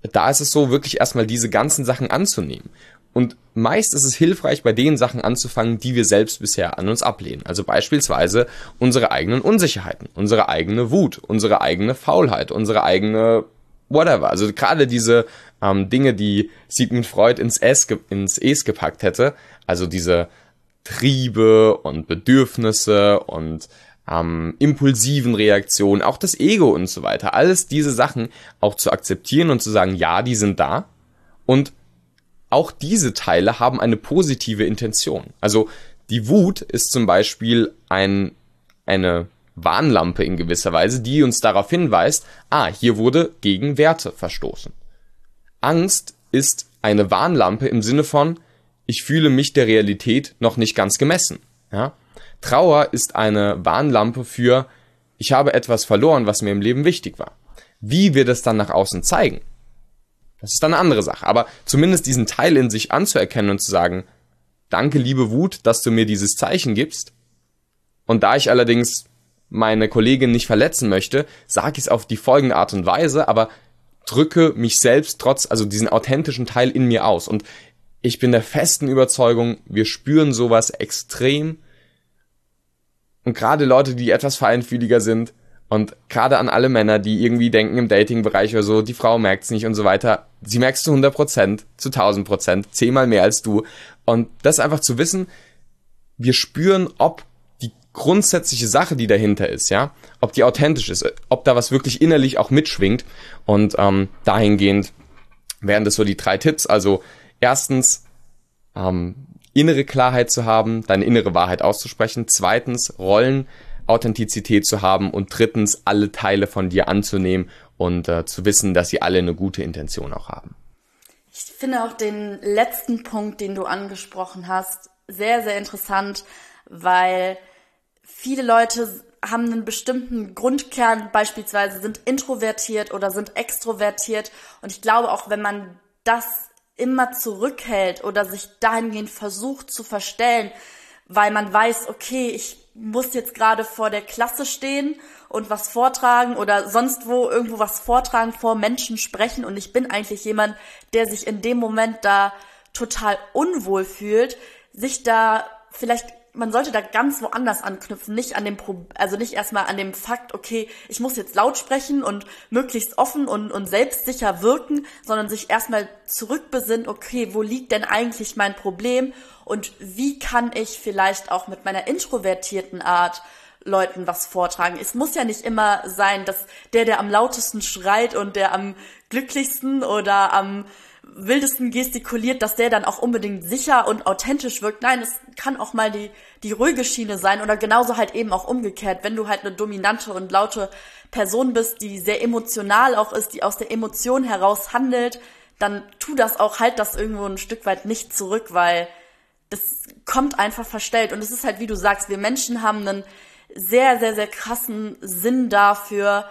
da ist es so, wirklich erstmal diese ganzen Sachen anzunehmen. Und meist ist es hilfreich, bei den Sachen anzufangen, die wir selbst bisher an uns ablehnen. Also beispielsweise unsere eigenen Unsicherheiten, unsere eigene Wut, unsere eigene Faulheit, unsere eigene whatever. Also gerade diese Dinge, die Sigmund Freud ins Es gepackt hätte, also diese Triebe und Bedürfnisse und impulsiven Reaktionen, auch das Ego und so weiter. Alles diese Sachen auch zu akzeptieren und zu sagen, ja, die sind da und auch diese Teile haben eine positive Intention. Also die Wut ist zum Beispiel eine Warnlampe in gewisser Weise, die uns darauf hinweist, hier wurde gegen Werte verstoßen. Angst ist eine Warnlampe im Sinne von, ich fühle mich der Realität noch nicht ganz gemessen. Ja? Trauer ist eine Warnlampe für, ich habe etwas verloren, was mir im Leben wichtig war. Wie wir das dann nach außen zeigen, das ist dann eine andere Sache. Aber zumindest diesen Teil in sich anzuerkennen und zu sagen, danke, liebe Wut, dass du mir dieses Zeichen gibst. Und da ich allerdings meine Kollegin nicht verletzen möchte, sage ich es auf die folgende Art und Weise, aber drücke mich selbst also diesen authentischen Teil in mir aus. Und ich bin der festen Überzeugung, wir spüren sowas extrem. Und gerade Leute, die etwas feinfühliger sind, und gerade an alle Männer, die irgendwie denken im Dating-Bereich oder so, die Frau merkt's nicht und so weiter, sie merkt's zu 100%, zu 1000%, 10-mal mehr als du. Und das einfach zu wissen, wir spüren, ob die grundsätzliche Sache, die dahinter ist, ja, ob die authentisch ist, ob da was wirklich innerlich auch mitschwingt. Und dahingehend wären das so die 3 Tipps. Also erstens, innere Klarheit zu haben, deine innere Wahrheit auszusprechen. Zweitens, Authentizität zu haben und drittens, alle Teile von dir anzunehmen und zu wissen, dass sie alle eine gute Intention auch haben. Ich finde auch den letzten Punkt, den du angesprochen hast, sehr, sehr interessant, weil viele Leute haben einen bestimmten Grundkern, beispielsweise sind introvertiert oder sind extrovertiert und ich glaube auch, wenn man das immer zurückhält oder sich dahingehend versucht zu verstellen, weil man weiß, okay, ich muss jetzt gerade vor der Klasse stehen und was vortragen oder sonst wo irgendwo was vortragen, vor Menschen sprechen und ich bin eigentlich jemand, der sich in dem Moment da total unwohl fühlt, sich da vielleicht, man sollte da ganz woanders anknüpfen, nicht an dem also nicht erstmal an dem Fakt, okay, ich muss jetzt laut sprechen und möglichst offen und selbstsicher wirken, sondern sich erstmal zurückbesinnen, okay, wo liegt denn eigentlich mein Problem und wie kann ich vielleicht auch mit meiner introvertierten Art Leuten was vortragen. Es muss ja nicht immer sein, dass der am lautesten schreit und der am glücklichsten oder am wildesten gestikuliert, dass der dann auch unbedingt sicher und authentisch wirkt. Nein, es kann auch mal die ruhige Schiene sein oder genauso halt eben auch umgekehrt. Wenn du halt eine dominante und laute Person bist, die sehr emotional auch ist, die aus der Emotion heraus handelt, dann tu das auch, halt das irgendwo ein Stück weit nicht zurück, weil das kommt einfach verstellt. Und es ist halt, wie du sagst, wir Menschen haben einen sehr, sehr, sehr krassen Sinn dafür,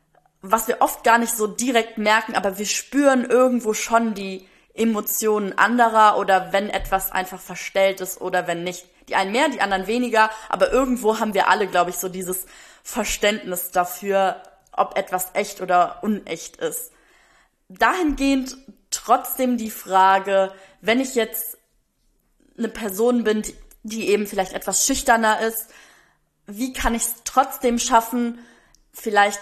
was wir oft gar nicht so direkt merken, aber wir spüren irgendwo schon die Emotionen anderer oder wenn etwas einfach verstellt ist oder wenn nicht. Die einen mehr, die anderen weniger, aber irgendwo haben wir alle, glaube ich, so dieses Verständnis dafür, ob etwas echt oder unecht ist. Dahingehend trotzdem die Frage, wenn ich jetzt eine Person bin, die eben vielleicht etwas schüchterner ist, wie kann ich es trotzdem schaffen, vielleicht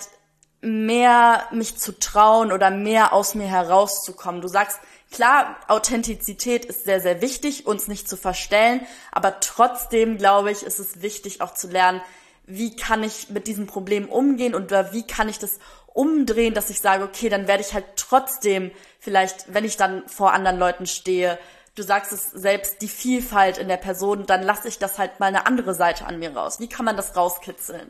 mehr mich zu trauen oder mehr aus mir herauszukommen. Du sagst, klar, Authentizität ist sehr, sehr wichtig, uns nicht zu verstellen, aber trotzdem, glaube ich, ist es wichtig auch zu lernen, wie kann ich mit diesem Problem umgehen und wie kann ich das umdrehen, dass ich sage, okay, dann werde ich halt trotzdem vielleicht, wenn ich dann vor anderen Leuten stehe, du sagst es selbst, die Vielfalt in der Person, dann lasse ich das halt mal eine andere Seite an mir raus. Wie kann man das rauskitzeln?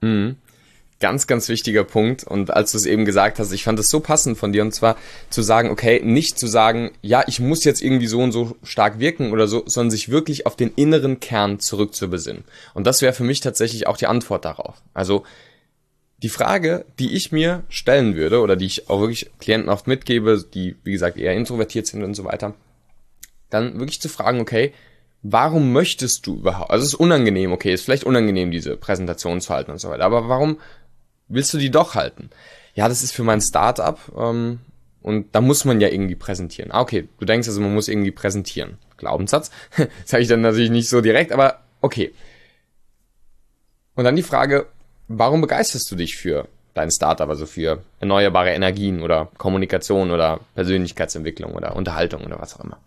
Ganz, ganz wichtiger Punkt. Und als du es eben gesagt hast, ich fand es so passend von dir, und zwar zu sagen, okay, nicht zu sagen, ja, ich muss jetzt irgendwie so und so stark wirken oder so, sondern sich wirklich auf den inneren Kern zurückzubesinnen. Und das wäre für mich tatsächlich auch die Antwort darauf. Also die Frage, die ich mir stellen würde oder die ich auch wirklich Klienten oft mitgebe, die, wie gesagt, eher introvertiert sind und so weiter, dann wirklich zu fragen, okay, warum möchtest du überhaupt, also es ist unangenehm, okay, ist vielleicht unangenehm, diese Präsentation zu halten und so weiter, aber warum willst du die doch halten? Ja, das ist für mein Startup und und da muss man ja irgendwie präsentieren. Okay, du denkst also, man muss irgendwie präsentieren. Glaubenssatz. Sage ich dann natürlich nicht so direkt, aber okay. Und dann die Frage, warum begeisterst du dich für dein Startup, also für erneuerbare Energien oder Kommunikation oder Persönlichkeitsentwicklung oder Unterhaltung oder was auch immer?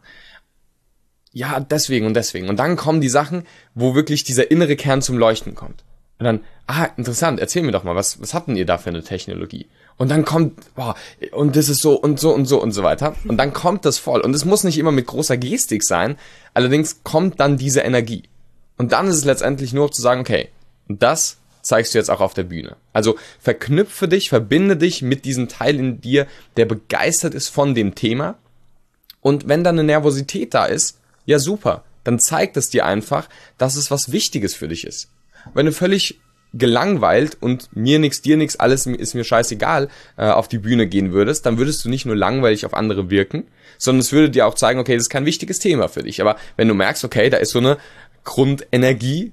Ja, deswegen und deswegen. Und dann kommen die Sachen, wo wirklich dieser innere Kern zum Leuchten kommt. Und dann, interessant, erzähl mir doch mal, was habt denn ihr da für eine Technologie? Und dann kommt, und das ist so und so und so und so weiter. Und dann kommt das voll. Und es muss nicht immer mit großer Gestik sein, allerdings kommt dann diese Energie. Und dann ist es letztendlich nur zu sagen, okay, das zeigst du jetzt auch auf der Bühne. Also verknüpfe dich, verbinde dich mit diesem Teil in dir, der begeistert ist von dem Thema. Und wenn dann eine Nervosität da ist, ja super, dann zeigt es dir einfach, dass es was Wichtiges für dich ist. Wenn du völlig gelangweilt und mir nix, dir nix, alles ist mir scheißegal, auf die Bühne gehen würdest, dann würdest du nicht nur langweilig auf andere wirken, sondern es würde dir auch zeigen, okay, das ist kein wichtiges Thema für dich. Aber wenn du merkst, okay, da ist so eine Grundenergie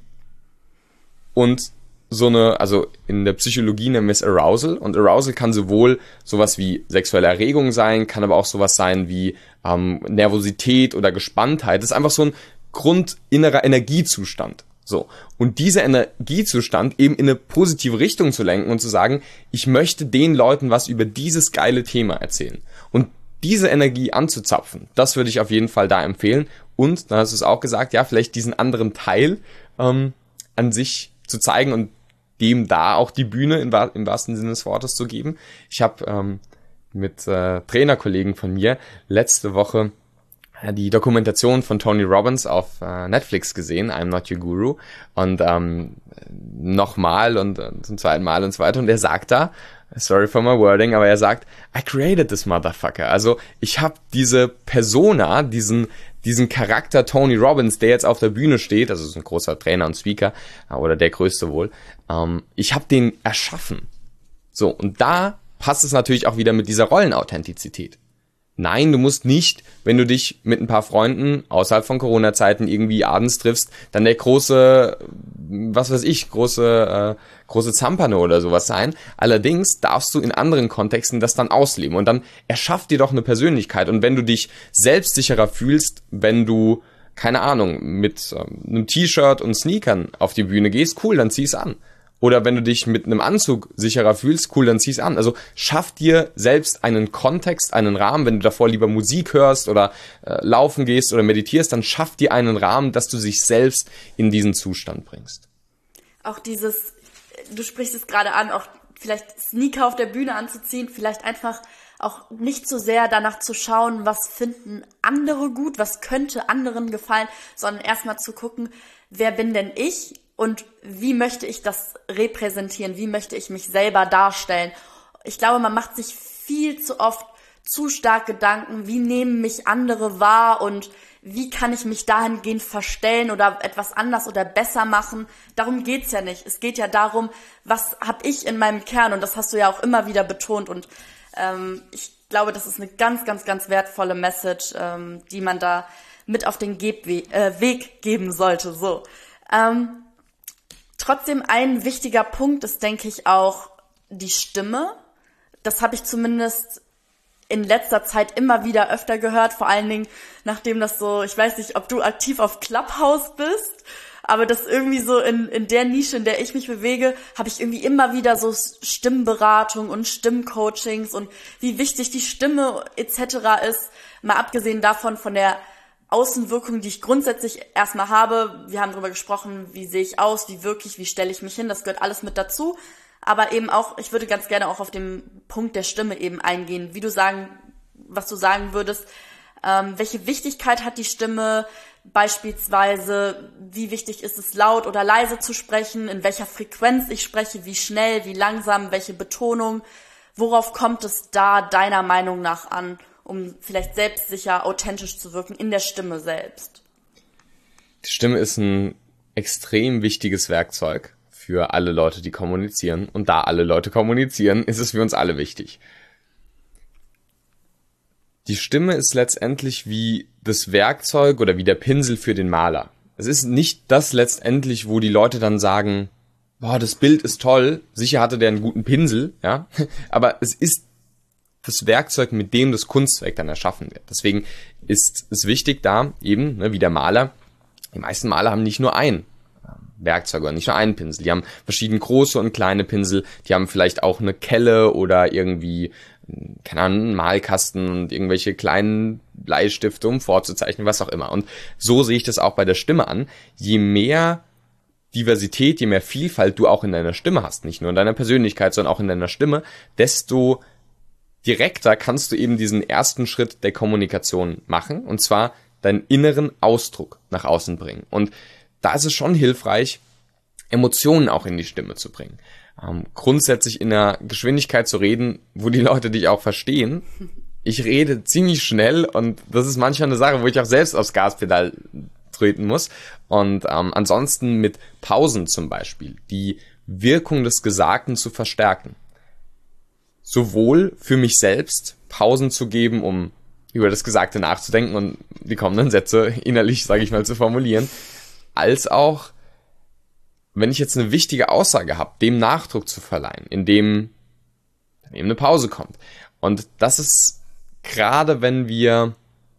und so eine, also in der Psychologie nennen wir es Arousal, und Arousal kann sowohl sowas wie sexuelle Erregung sein, kann aber auch sowas sein wie Nervosität oder Gespanntheit. Das ist einfach so ein grundinnerer Energiezustand. So. Und dieser Energiezustand eben in eine positive Richtung zu lenken und zu sagen, ich möchte den Leuten was über dieses geile Thema erzählen. Und diese Energie anzuzapfen, das würde ich auf jeden Fall da empfehlen. Und, dann hast du es auch gesagt, ja, vielleicht diesen anderen Teil an sich zu zeigen und dem da auch die Bühne im wahrsten Sinne des Wortes zu geben. Ich habe mit Trainerkollegen von mir letzte Woche die Dokumentation von Tony Robbins auf Netflix gesehen, I'm Not Your Guru, und nochmal und zum zweiten Mal und so weiter, und er sagt da, sorry for my wording, aber er sagt, I created this motherfucker. Also ich habe diese Persona, diesen Charakter Tony Robbins, der jetzt auf der Bühne steht, also ist ein großer Trainer und Speaker, oder der größte wohl, ich habe den erschaffen. So, und da passt es natürlich auch wieder mit dieser Rollenauthentizität. Nein, du musst nicht, wenn du dich mit ein paar Freunden außerhalb von Corona-Zeiten irgendwie abends triffst, dann der große, große Zampano oder sowas sein. Allerdings darfst du in anderen Kontexten das dann ausleben, und dann erschaff dir doch eine Persönlichkeit. Und wenn du dich selbstsicherer fühlst, wenn du, keine Ahnung, mit einem T-Shirt und Sneakern auf die Bühne gehst, cool, dann zieh's an. Oder wenn du dich mit einem Anzug sicherer fühlst, cool, dann zieh's an. Also schaff dir selbst einen Kontext, einen Rahmen. Wenn du davor lieber Musik hörst oder laufen gehst oder meditierst, dann schaff dir einen Rahmen, dass du dich selbst in diesen Zustand bringst. Auch dieses, du sprichst es gerade an, auch vielleicht Sneaker auf der Bühne anzuziehen, vielleicht einfach auch nicht so sehr danach zu schauen, was finden andere gut, was könnte anderen gefallen, sondern erstmal zu gucken, wer bin denn ich? Und wie möchte ich das repräsentieren? Wie möchte ich mich selber darstellen? Ich glaube, man macht sich viel zu oft zu stark Gedanken, wie nehmen mich andere wahr und wie kann ich mich dahingehend verstellen oder etwas anders oder besser machen. Darum geht's ja nicht. Es geht ja darum, was habe ich in meinem Kern, und das hast du ja auch immer wieder betont, und ich glaube, das ist eine ganz, ganz, ganz wertvolle Message, die man da mit auf den Weg geben sollte. So. Trotzdem ein wichtiger Punkt ist, denke ich, auch die Stimme. Das habe ich zumindest in letzter Zeit immer wieder öfter gehört, vor allen Dingen, nachdem das so, ich weiß nicht, ob du aktiv auf Clubhouse bist, aber das irgendwie so in der Nische, in der ich mich bewege, habe ich irgendwie immer wieder so Stimmberatung und Stimmcoachings und wie wichtig die Stimme etc. ist, mal abgesehen davon von der Außenwirkung, die ich grundsätzlich erstmal habe. Wir haben darüber gesprochen, wie sehe ich aus, wie wirklich, wie stelle ich mich hin, das gehört alles mit dazu. Aber eben auch, ich würde ganz gerne auch auf den Punkt der Stimme eben eingehen, was du sagen würdest, welche Wichtigkeit hat die Stimme, beispielsweise, wie wichtig ist es, laut oder leise zu sprechen, in welcher Frequenz ich spreche, wie schnell, wie langsam, welche Betonung, worauf kommt es da deiner Meinung nach an, um vielleicht selbstsicher, authentisch zu wirken in der Stimme selbst? Die Stimme ist ein extrem wichtiges Werkzeug für alle Leute, die kommunizieren. Und da alle Leute kommunizieren, ist es für uns alle wichtig. Die Stimme ist letztendlich wie das Werkzeug oder wie der Pinsel für den Maler. Es ist nicht das letztendlich, wo die Leute dann sagen, boah, das Bild ist toll, sicher hatte der einen guten Pinsel, ja, aber es ist das Werkzeug, mit dem das Kunstwerk dann erschaffen wird. Deswegen ist es wichtig da eben, wie der Maler, die meisten Maler haben nicht nur ein Werkzeug oder nicht nur einen Pinsel. Die haben verschiedene große und kleine Pinsel. Die haben vielleicht auch eine Kelle oder irgendwie, keine Ahnung, einen Malkasten und irgendwelche kleinen Bleistifte, um vorzuzeichnen, was auch immer. Und so sehe ich das auch bei der Stimme an. Je mehr Diversität, je mehr Vielfalt du auch in deiner Stimme hast, nicht nur in deiner Persönlichkeit, sondern auch in deiner Stimme, desto direkter kannst du eben diesen ersten Schritt der Kommunikation machen, und zwar deinen inneren Ausdruck nach außen bringen. Und da ist es schon hilfreich, Emotionen auch in die Stimme zu bringen. Grundsätzlich in einer Geschwindigkeit zu reden, wo die Leute dich auch verstehen. Ich rede ziemlich schnell und das ist manchmal eine Sache, wo ich auch selbst aufs Gaspedal treten muss. Und ansonsten mit Pausen zum Beispiel, die Wirkung des Gesagten zu verstärken. Sowohl für mich selbst Pausen zu geben, um über das Gesagte nachzudenken und die kommenden Sätze innerlich, sage ich mal, zu formulieren, als auch, wenn ich jetzt eine wichtige Aussage habe, dem Nachdruck zu verleihen, indem dann eben eine Pause kommt. Und das ist gerade, wenn wir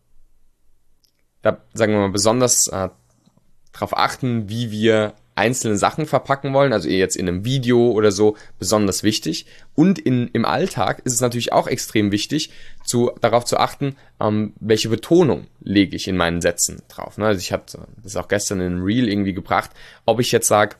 da, sagen wir mal, besonders darauf achten, wie wir einzelne Sachen verpacken wollen, also jetzt in einem Video oder so, besonders wichtig. Und im Alltag ist es natürlich auch extrem wichtig, darauf zu achten, welche Betonung lege ich in meinen Sätzen drauf. Also ich hatte das auch gestern in einem Reel irgendwie gebracht, ob ich jetzt sage,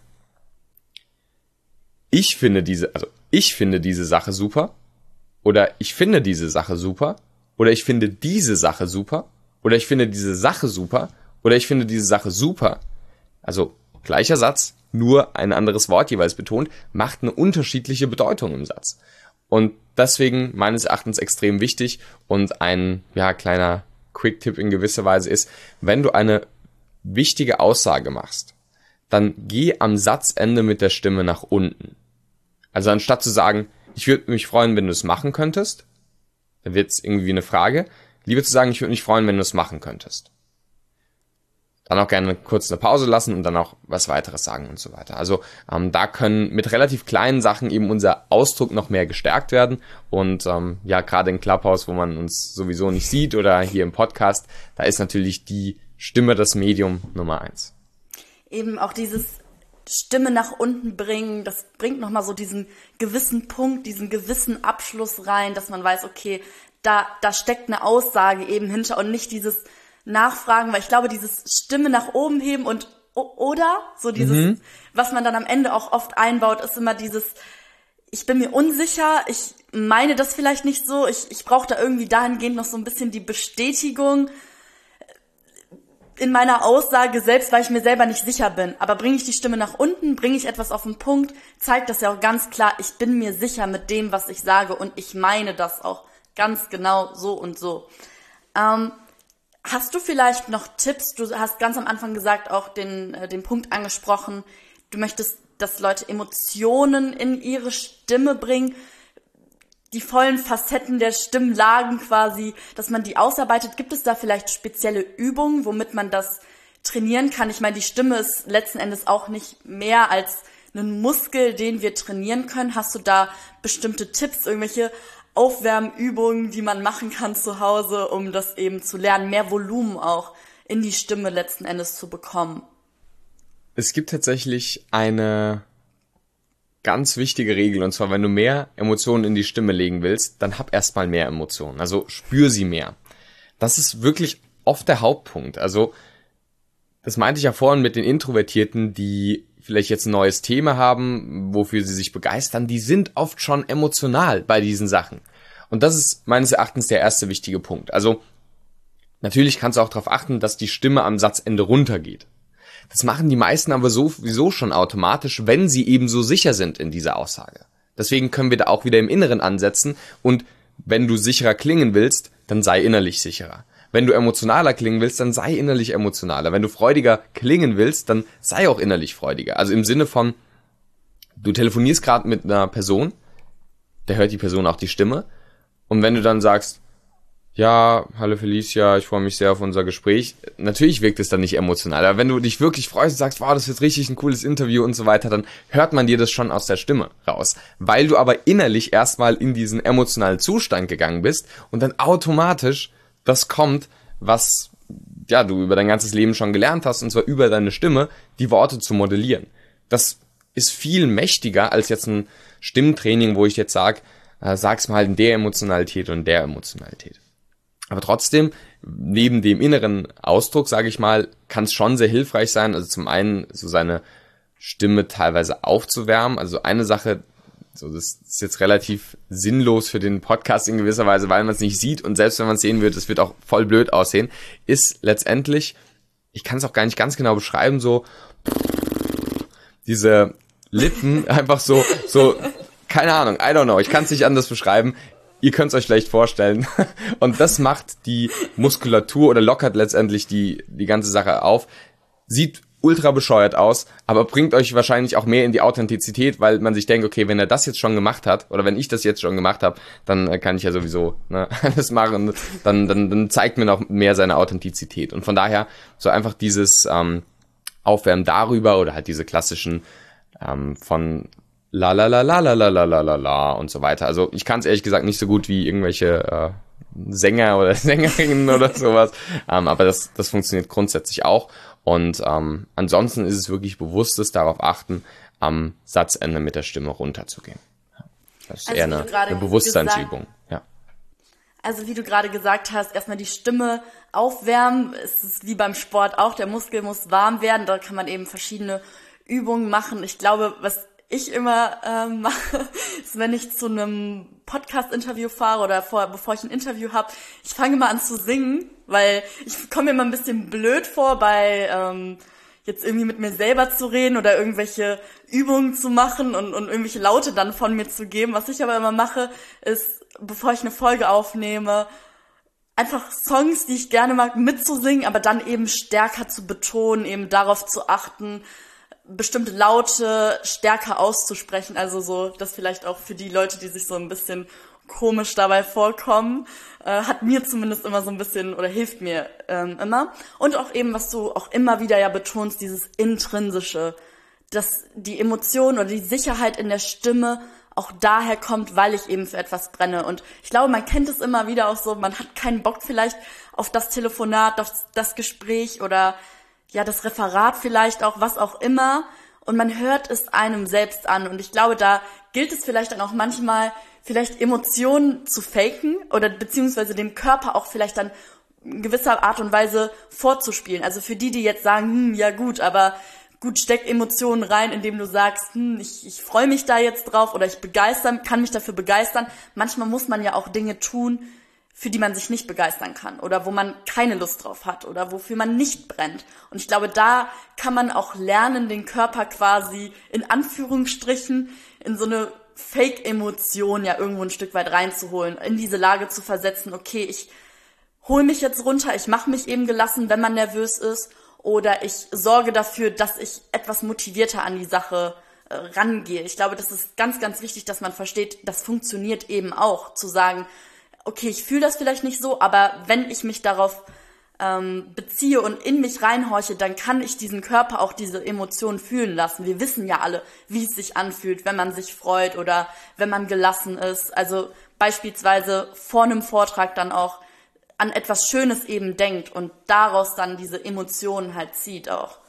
ich finde diese Sache super, oder ich finde diese Sache super, oder ich finde diese Sache super, oder ich finde diese Sache super, oder ich finde diese Sache super. Also gleicher Satz, nur ein anderes Wort jeweils betont, macht eine unterschiedliche Bedeutung im Satz. Und deswegen meines Erachtens extrem wichtig, und ein kleiner Quick-Tipp in gewisser Weise ist, wenn du eine wichtige Aussage machst, dann geh am Satzende mit der Stimme nach unten. Also anstatt zu sagen, ich würde mich freuen, wenn du es machen könntest, dann wird es irgendwie eine Frage, lieber zu sagen, ich würde mich freuen, wenn du es machen könntest. Dann auch gerne kurz eine Pause lassen und dann auch was weiteres sagen und so weiter. Also da können mit relativ kleinen Sachen eben unser Ausdruck noch mehr gestärkt werden. Und gerade in Clubhouse, wo man uns sowieso nicht sieht, oder hier im Podcast, da ist natürlich die Stimme das Medium Nummer 1. Eben auch dieses Stimme nach unten bringen, das bringt nochmal so diesen gewissen Punkt, diesen gewissen Abschluss rein, dass man weiß, okay, da steckt eine Aussage eben hinter und nicht dieses Nachfragen, weil ich glaube, dieses Stimme nach oben heben und oder so dieses, was man dann am Ende auch oft einbaut, ist immer dieses, ich bin mir unsicher, ich meine das vielleicht nicht so, ich brauche da irgendwie dahingehend noch so ein bisschen die Bestätigung in meiner Aussage selbst, weil ich mir selber nicht sicher bin. Aber bringe ich die Stimme nach unten, bringe ich etwas auf den Punkt, zeigt das ja auch ganz klar, ich bin mir sicher mit dem, was ich sage, und ich meine das auch ganz genau so und so. Hast du vielleicht noch Tipps? Du hast ganz am Anfang gesagt, auch den Punkt angesprochen, du möchtest, dass Leute Emotionen in ihre Stimme bringen, die vollen Facetten der Stimmlagen quasi, dass man die ausarbeitet. Gibt es da vielleicht spezielle Übungen, womit man das trainieren kann? Ich meine, die Stimme ist letzten Endes auch nicht mehr als ein Muskel, den wir trainieren können. Hast du da bestimmte Tipps, irgendwelche Aufwärmübungen, die man machen kann zu Hause, um das eben zu lernen, mehr Volumen auch in die Stimme letzten Endes zu bekommen? Es gibt tatsächlich eine ganz wichtige Regel, und zwar, wenn du mehr Emotionen in die Stimme legen willst, dann hab erstmal mehr Emotionen, also spür sie mehr. Das ist wirklich oft der Hauptpunkt. Also das meinte ich ja vorhin mit den Introvertierten, die vielleicht jetzt ein neues Thema haben, wofür sie sich begeistern, die sind oft schon emotional bei diesen Sachen. Und das ist meines Erachtens der erste wichtige Punkt. Also natürlich kannst du auch darauf achten, dass die Stimme am Satzende runtergeht. Das machen die meisten aber sowieso schon automatisch, wenn sie eben so sicher sind in dieser Aussage. Deswegen können wir da auch wieder im Inneren ansetzen, und wenn du sicherer klingen willst, dann sei innerlich sicherer. Wenn du emotionaler klingen willst, dann sei innerlich emotionaler. Wenn du freudiger klingen willst, dann sei auch innerlich freudiger. Also im Sinne von, du telefonierst gerade mit einer Person, der hört die Person auch die Stimme, und wenn du dann sagst, ja, hallo Felicia, ich freue mich sehr auf unser Gespräch. Natürlich wirkt es dann nicht emotional, aber wenn du dich wirklich freust und sagst, wow, das wird richtig ein cooles Interview und so weiter, dann hört man dir das schon aus der Stimme raus. Weil du aber innerlich erstmal in diesen emotionalen Zustand gegangen bist und dann automatisch das kommt, was ja du über dein ganzes Leben schon gelernt hast, und zwar über deine Stimme, die Worte zu modellieren. Das ist viel mächtiger als jetzt ein Stimmtraining, wo ich jetzt sage, sag's mal in der Emotionalität und der Emotionalität. Aber trotzdem, neben dem inneren Ausdruck, sage ich mal, kann es schon sehr hilfreich sein, also zum einen so seine Stimme teilweise aufzuwärmen. Also eine Sache, so das ist jetzt relativ sinnlos für den Podcast in gewisser Weise, weil man es nicht sieht, und selbst wenn man es sehen wird, es wird auch voll blöd aussehen, ist letztendlich, ich kann es auch gar nicht ganz genau beschreiben, so diese Lippen einfach so, keine Ahnung, I don't know, ich kann es nicht anders beschreiben. Ihr könnt es euch vielleicht vorstellen. Und das macht die Muskulatur oder lockert letztendlich die ganze Sache auf. Sieht ultra bescheuert aus, aber bringt euch wahrscheinlich auch mehr in die Authentizität, weil man sich denkt, okay, wenn er das jetzt schon gemacht hat, oder wenn ich das jetzt schon gemacht habe, dann kann ich ja sowieso alles machen. Dann zeigt mir noch mehr seine Authentizität. Und von daher so einfach dieses Aufwärmen darüber oder halt diese klassischen von la la la la la la la la la la und so weiter. Also ich kann es ehrlich gesagt nicht so gut wie irgendwelche Sänger oder Sängerinnen oder sowas, aber das funktioniert grundsätzlich auch. Und ansonsten ist es wirklich bewusstes darauf achten, am Satzende mit der Stimme runterzugehen. Das ist also eher eine Bewusstseinsübung. Ja. Also wie du gerade gesagt hast, erstmal die Stimme aufwärmen. Es ist wie beim Sport auch, der Muskel muss warm werden. Da kann man eben verschiedene Übungen machen. Ich glaube, was ich immer mache, ist, wenn ich zu einem Podcast-Interview fahre oder bevor ich ein Interview habe, ich fange mal an zu singen, weil ich komme mir immer ein bisschen blöd vor, bei jetzt irgendwie mit mir selber zu reden oder irgendwelche Übungen zu machen und irgendwelche Laute dann von mir zu geben. Was ich aber immer mache, ist, bevor ich eine Folge aufnehme, einfach Songs, die ich gerne mag, mitzusingen, aber dann eben stärker zu betonen, eben darauf zu achten, bestimmte Laute stärker auszusprechen, also so, das vielleicht auch für die Leute, die sich so ein bisschen komisch dabei vorkommen, hat mir zumindest immer so ein bisschen, oder hilft mir immer. Und auch eben, was du auch immer wieder ja betonst, dieses Intrinsische, dass die Emotion oder die Sicherheit in der Stimme auch daher kommt, weil ich eben für etwas brenne. Und ich glaube, man kennt es immer wieder auch so, man hat keinen Bock vielleicht auf das Telefonat, auf das Gespräch oder ja, das Referat vielleicht auch, was auch immer, und man hört es einem selbst an. Und ich glaube, da gilt es vielleicht dann auch manchmal, vielleicht Emotionen zu faken oder beziehungsweise dem Körper auch vielleicht dann in gewisser Art und Weise vorzuspielen. Also für die jetzt sagen, ja gut, aber gut, steck Emotionen rein, indem du sagst, ich freue mich da jetzt drauf oder ich kann mich dafür begeistern. Manchmal muss man ja auch Dinge tun, für die man sich nicht begeistern kann oder wo man keine Lust drauf hat oder wofür man nicht brennt. Und ich glaube, da kann man auch lernen, den Körper quasi in Anführungsstrichen in so eine Fake-Emotion ja irgendwo ein Stück weit reinzuholen, in diese Lage zu versetzen, okay, ich hole mich jetzt runter, ich mache mich eben gelassen, wenn man nervös ist, oder ich sorge dafür, dass ich etwas motivierter an die Sache rangehe. Ich glaube, das ist ganz, ganz wichtig, dass man versteht, das funktioniert eben auch, zu sagen, okay, ich fühle das vielleicht nicht so, aber wenn ich mich darauf beziehe und in mich reinhorche, dann kann ich diesen Körper auch diese Emotionen fühlen lassen. Wir wissen ja alle, wie es sich anfühlt, wenn man sich freut oder wenn man gelassen ist. Also beispielsweise vor einem Vortrag dann auch an etwas Schönes eben denkt und daraus dann diese Emotionen halt zieht auch.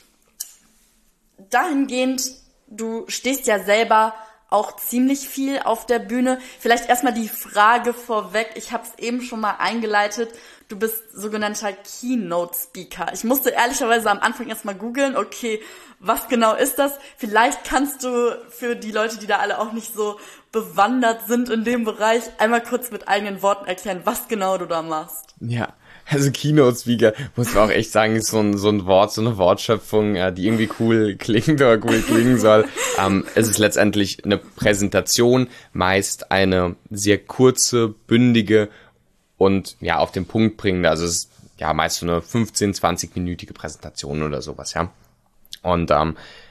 Dahingehend, du stehst ja selber auch ziemlich viel auf der Bühne. Vielleicht erstmal die Frage vorweg, ich habe es eben schon mal eingeleitet, du bist sogenannter Keynote-Speaker. Ich musste ehrlicherweise am Anfang erstmal googeln, okay, was genau ist das? Vielleicht kannst du für die Leute, die da alle auch nicht so bewandert sind in dem Bereich, einmal kurz mit eigenen Worten erklären, was genau du da machst. Ja, also Keynote-Speaker, muss man auch echt sagen, ist so ein Wort, so eine Wortschöpfung, die irgendwie cool klingt oder cool klingen soll. Es ist letztendlich eine Präsentation, meist eine sehr kurze, bündige und ja auf den Punkt bringende, also es ist ja meist so eine 15-20-minütige Präsentation oder sowas, ja. Und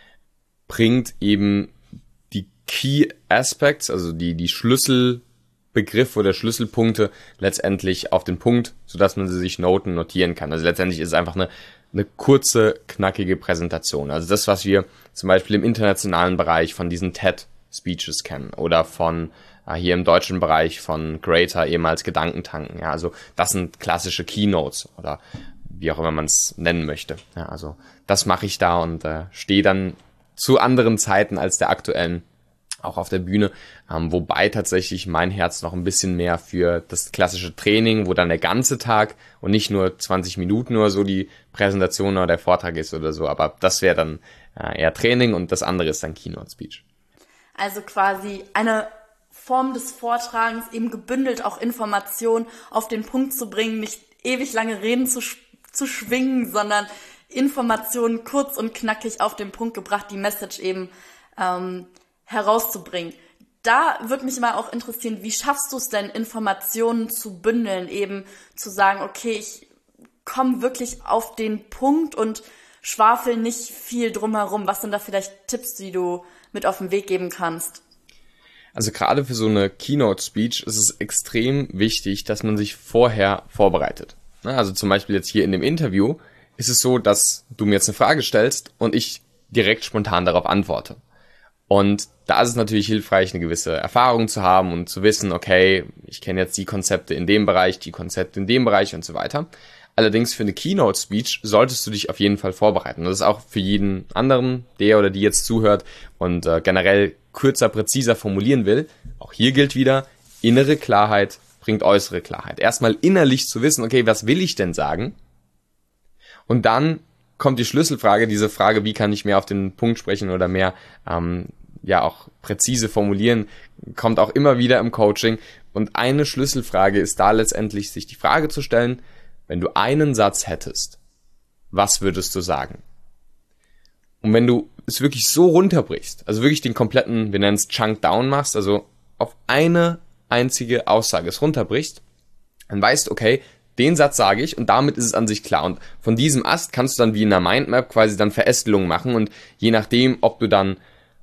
bringt eben die Key Aspects, also die Schlüsselpunkte Schlüsselbegriffe oder Schlüsselpunkte letztendlich auf den Punkt, sodass man sie sich notieren kann. Also letztendlich ist es einfach eine kurze, knackige Präsentation. Also das, was wir zum Beispiel im internationalen Bereich von diesen TED-Speeches kennen oder von hier im deutschen Bereich von Greater, ehemals Gedankentanken. Ja, also das sind klassische Keynotes oder wie auch immer man es nennen möchte. Ja, also das mache ich da und stehe dann zu anderen Zeiten als der aktuellen auch auf der Bühne, wobei tatsächlich mein Herz noch ein bisschen mehr für das klassische Training, wo dann der ganze Tag und nicht nur 20 Minuten oder so die Präsentation oder der Vortrag ist oder so, aber das wäre dann eher Training und das andere ist dann Keynote Speech. Also quasi eine Form des Vortragens, eben gebündelt auch Informationen auf den Punkt zu bringen, nicht ewig lange Reden zu schwingen, sondern Informationen kurz und knackig auf den Punkt gebracht, die Message eben herauszubringen. Da würde mich mal auch interessieren, wie schaffst du es denn, Informationen zu bündeln, eben zu sagen, okay, ich komme wirklich auf den Punkt und schwafel nicht viel drumherum. Was sind da vielleicht Tipps, die du mit auf den Weg geben kannst? Also gerade für so eine Keynote-Speech ist es extrem wichtig, dass man sich vorher vorbereitet. Also zum Beispiel jetzt hier in dem Interview ist es so, dass du mir jetzt eine Frage stellst und ich direkt spontan darauf antworte. Und da ist es natürlich hilfreich, eine gewisse Erfahrung zu haben und zu wissen, okay, ich kenne jetzt die Konzepte in dem Bereich, die Konzepte in dem Bereich und so weiter. Allerdings für eine Keynote-Speech solltest du dich auf jeden Fall vorbereiten. Das ist auch für jeden anderen, der oder die jetzt zuhört und generell kürzer, präziser formulieren will. Auch hier gilt wieder, innere Klarheit bringt äußere Klarheit. Erstmal innerlich zu wissen, okay, was will ich denn sagen? Und dann kommt die Schlüsselfrage, diese Frage, wie kann ich mehr auf den Punkt sprechen oder mehr auch präzise formulieren, kommt auch immer wieder im Coaching. Und eine Schlüsselfrage ist da letztendlich, sich die Frage zu stellen, wenn du einen Satz hättest, was würdest du sagen? Und wenn du es wirklich so runterbrichst, also wirklich den kompletten, wir nennen es Chunk Down machst, also auf eine einzige Aussage es runterbrichst, dann weißt du, okay, den Satz sage ich und damit ist es an sich klar. Und von diesem Ast kannst du dann wie in einer Mindmap quasi dann Verästelungen machen und je nachdem, ob du dann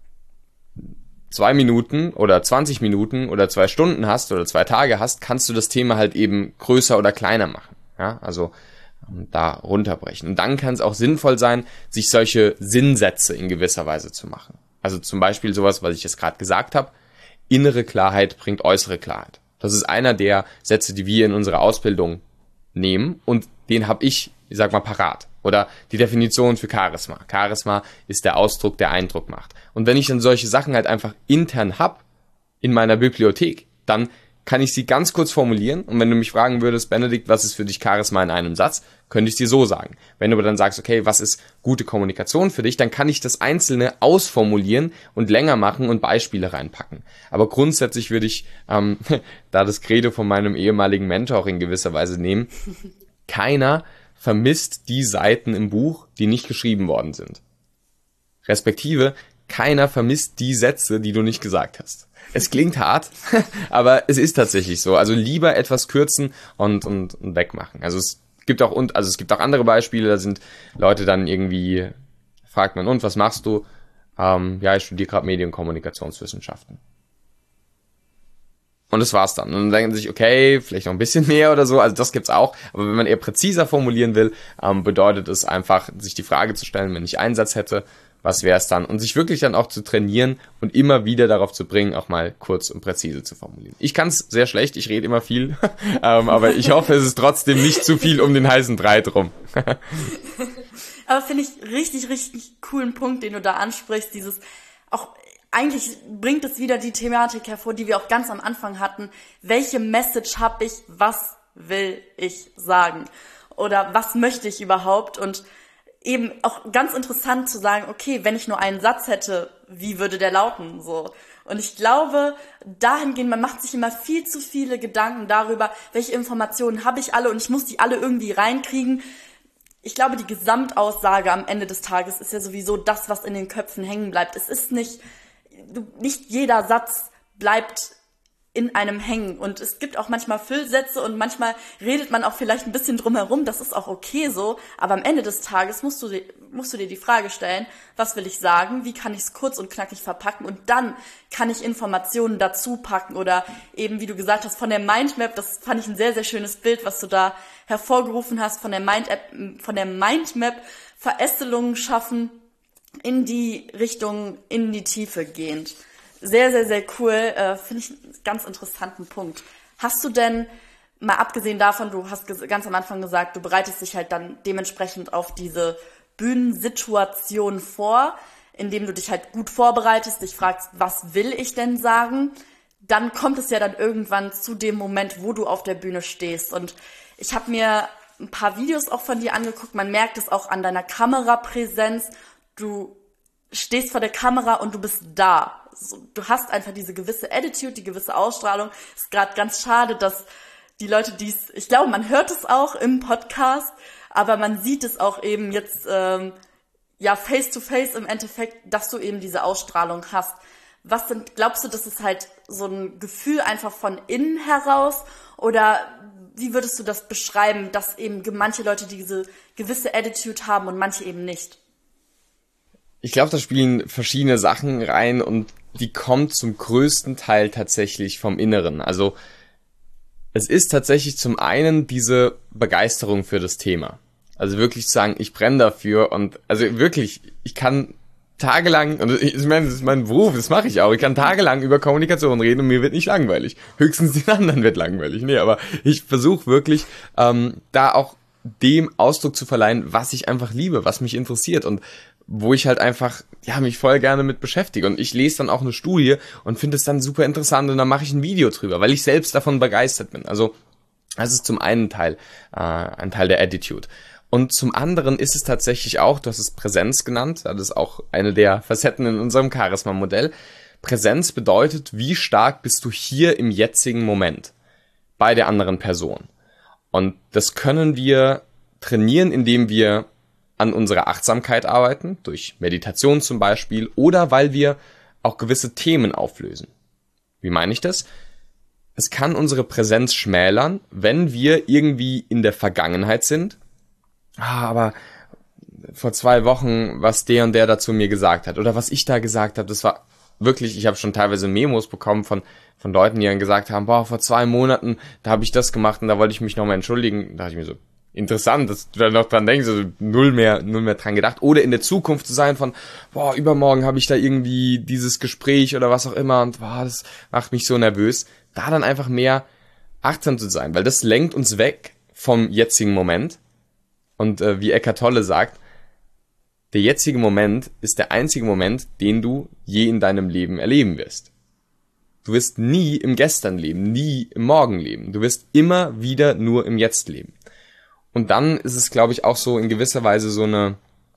2 Minuten oder 20 Minuten oder 2 Stunden hast oder 2 Tage hast, kannst du das Thema halt eben größer oder kleiner machen. Ja, also da runterbrechen. Und dann kann es auch sinnvoll sein, sich solche Sinnsätze in gewisser Weise zu machen. Also zum Beispiel sowas, was ich jetzt gerade gesagt habe, innere Klarheit bringt äußere Klarheit. Das ist einer der Sätze, die wir in unserer Ausbildung nehmen und den habe ich sag mal, parat. Oder die Definition für Charisma. Charisma ist der Ausdruck, der Eindruck macht. Und wenn ich dann solche Sachen halt einfach intern hab in meiner Bibliothek, dann kann ich sie ganz kurz formulieren und wenn du mich fragen würdest, Benedikt, was ist für dich Charisma in einem Satz, könnte ich es dir so sagen. Wenn du aber dann sagst, okay, was ist gute Kommunikation für dich, dann kann ich das Einzelne ausformulieren und länger machen und Beispiele reinpacken. Aber grundsätzlich würde ich da das Credo von meinem ehemaligen Mentor auch in gewisser Weise nehmen, keiner vermisst die Seiten im Buch, die nicht geschrieben worden sind. Respektive, keiner vermisst die Sätze, die du nicht gesagt hast. Es klingt hart, aber es ist tatsächlich so. Also lieber etwas kürzen und wegmachen. Also es gibt auch andere Beispiele, da sind Leute dann irgendwie, fragt man, und was machst du? Ich studiere gerade Medien- und Kommunikationswissenschaften. Und das war's dann. Und dann denken sie sich, okay, vielleicht noch ein bisschen mehr oder so. Also das gibt's auch. Aber wenn man eher präziser formulieren will, bedeutet es einfach, sich die Frage zu stellen, wenn ich einen Satz hätte, was wäre es dann? Und sich wirklich dann auch zu trainieren und immer wieder darauf zu bringen, auch mal kurz und präzise zu formulieren. Ich kann es sehr schlecht, ich rede immer viel, aber ich hoffe, es ist trotzdem nicht zu viel um den heißen Brei drum. Aber finde ich richtig, richtig coolen Punkt, den du da ansprichst, dieses auch eigentlich bringt es wieder die Thematik hervor, die wir auch ganz am Anfang hatten. Welche Message habe ich? Was will ich sagen? Oder was möchte ich überhaupt? Und eben auch ganz interessant zu sagen, okay, wenn ich nur einen Satz hätte, wie würde der lauten? So. Und ich glaube, dahingehend, man macht sich immer viel zu viele Gedanken darüber, welche Informationen habe ich alle und ich muss die alle irgendwie reinkriegen. Ich glaube, die Gesamtaussage am Ende des Tages ist ja sowieso das, was in den Köpfen hängen bleibt. Es ist nicht jeder Satz bleibt in einem hängen. Und es gibt auch manchmal Füllsätze und manchmal redet man auch vielleicht ein bisschen drumherum. Das ist auch okay so. Aber am Ende des Tages musst du dir die Frage stellen, was will ich sagen? Wie kann ich es kurz und knackig verpacken? Und dann kann ich Informationen dazu packen oder eben, wie du gesagt hast, von der Mindmap. Das fand ich ein sehr, sehr schönes Bild, was du da hervorgerufen hast, von der Mindmap Verästelungen schaffen in die Richtung, in die Tiefe gehend. Sehr, sehr, sehr cool. Finde ich einen ganz interessanten Punkt. Hast du denn, mal abgesehen davon, du hast ganz am Anfang gesagt, du bereitest dich halt dann dementsprechend auf diese Bühnensituation vor, indem du dich halt gut vorbereitest, dich fragst, was will ich denn sagen? Dann kommt es ja dann irgendwann zu dem Moment, wo du auf der Bühne stehst. Und ich habe mir ein paar Videos auch von dir angeguckt. Man merkt es auch an deiner Kamerapräsenz. Du stehst vor der Kamera und du bist da. Du hast einfach diese gewisse Attitude, die gewisse Ausstrahlung. Ist gerade ganz schade, dass die Leute ich glaube, man hört es auch im Podcast, aber man sieht es auch eben jetzt, face to face im Endeffekt, dass du eben diese Ausstrahlung hast. Glaubst du, das ist halt so ein Gefühl einfach von innen heraus oder wie würdest du das beschreiben, dass eben manche Leute diese gewisse Attitude haben und manche eben nicht? Ich glaube, da spielen verschiedene Sachen rein und die kommt zum größten Teil tatsächlich vom Inneren. Also es ist tatsächlich zum einen diese Begeisterung für das Thema. Also wirklich zu sagen, ich brenne dafür und also wirklich, ich kann tagelang, und ich meine, das ist mein Beruf, das mache ich auch, ich kann tagelang über Kommunikation reden und mir wird nicht langweilig. Höchstens den anderen wird langweilig. Nee, aber ich versuche wirklich, da auch dem Ausdruck zu verleihen, was ich einfach liebe, was mich interessiert und wo ich halt einfach, mich voll gerne mit beschäftige. Und ich lese dann auch eine Studie und finde es dann super interessant und dann mache ich ein Video drüber, weil ich selbst davon begeistert bin. Also das ist zum einen ein Teil der Attitude. Und zum anderen ist es tatsächlich auch, du hast es Präsenz genannt, das ist auch eine der Facetten in unserem Charisma-Modell. Präsenz bedeutet, wie stark bist du hier im jetzigen Moment bei der anderen Person. Und das können wir trainieren, indem wir an unserer Achtsamkeit arbeiten, durch Meditation zum Beispiel, oder weil wir auch gewisse Themen auflösen. Wie meine ich das? Es kann unsere Präsenz schmälern, wenn wir irgendwie in der Vergangenheit sind. Aber vor 2 Wochen, was der und der dazu mir gesagt hat, oder was ich da gesagt habe, das war wirklich, ich habe schon teilweise Memos bekommen von Leuten, die dann gesagt haben, vor 2 Monaten, da habe ich das gemacht und da wollte ich mich nochmal entschuldigen. Da dachte ich mir so, interessant, dass du da noch dran denkst, also null mehr dran gedacht. Oder in der Zukunft zu sein von, übermorgen habe ich da irgendwie dieses Gespräch oder was auch immer und das macht mich so nervös. Da dann einfach mehr achtsam zu sein, weil das lenkt uns weg vom jetzigen Moment. Und wie Eckhart Tolle sagt, der jetzige Moment ist der einzige Moment, den du je in deinem Leben erleben wirst. Du wirst nie im Gestern leben, nie im Morgen leben. Du wirst immer wieder nur im Jetzt leben. Und dann ist es, glaube ich, auch so in gewisser Weise so ein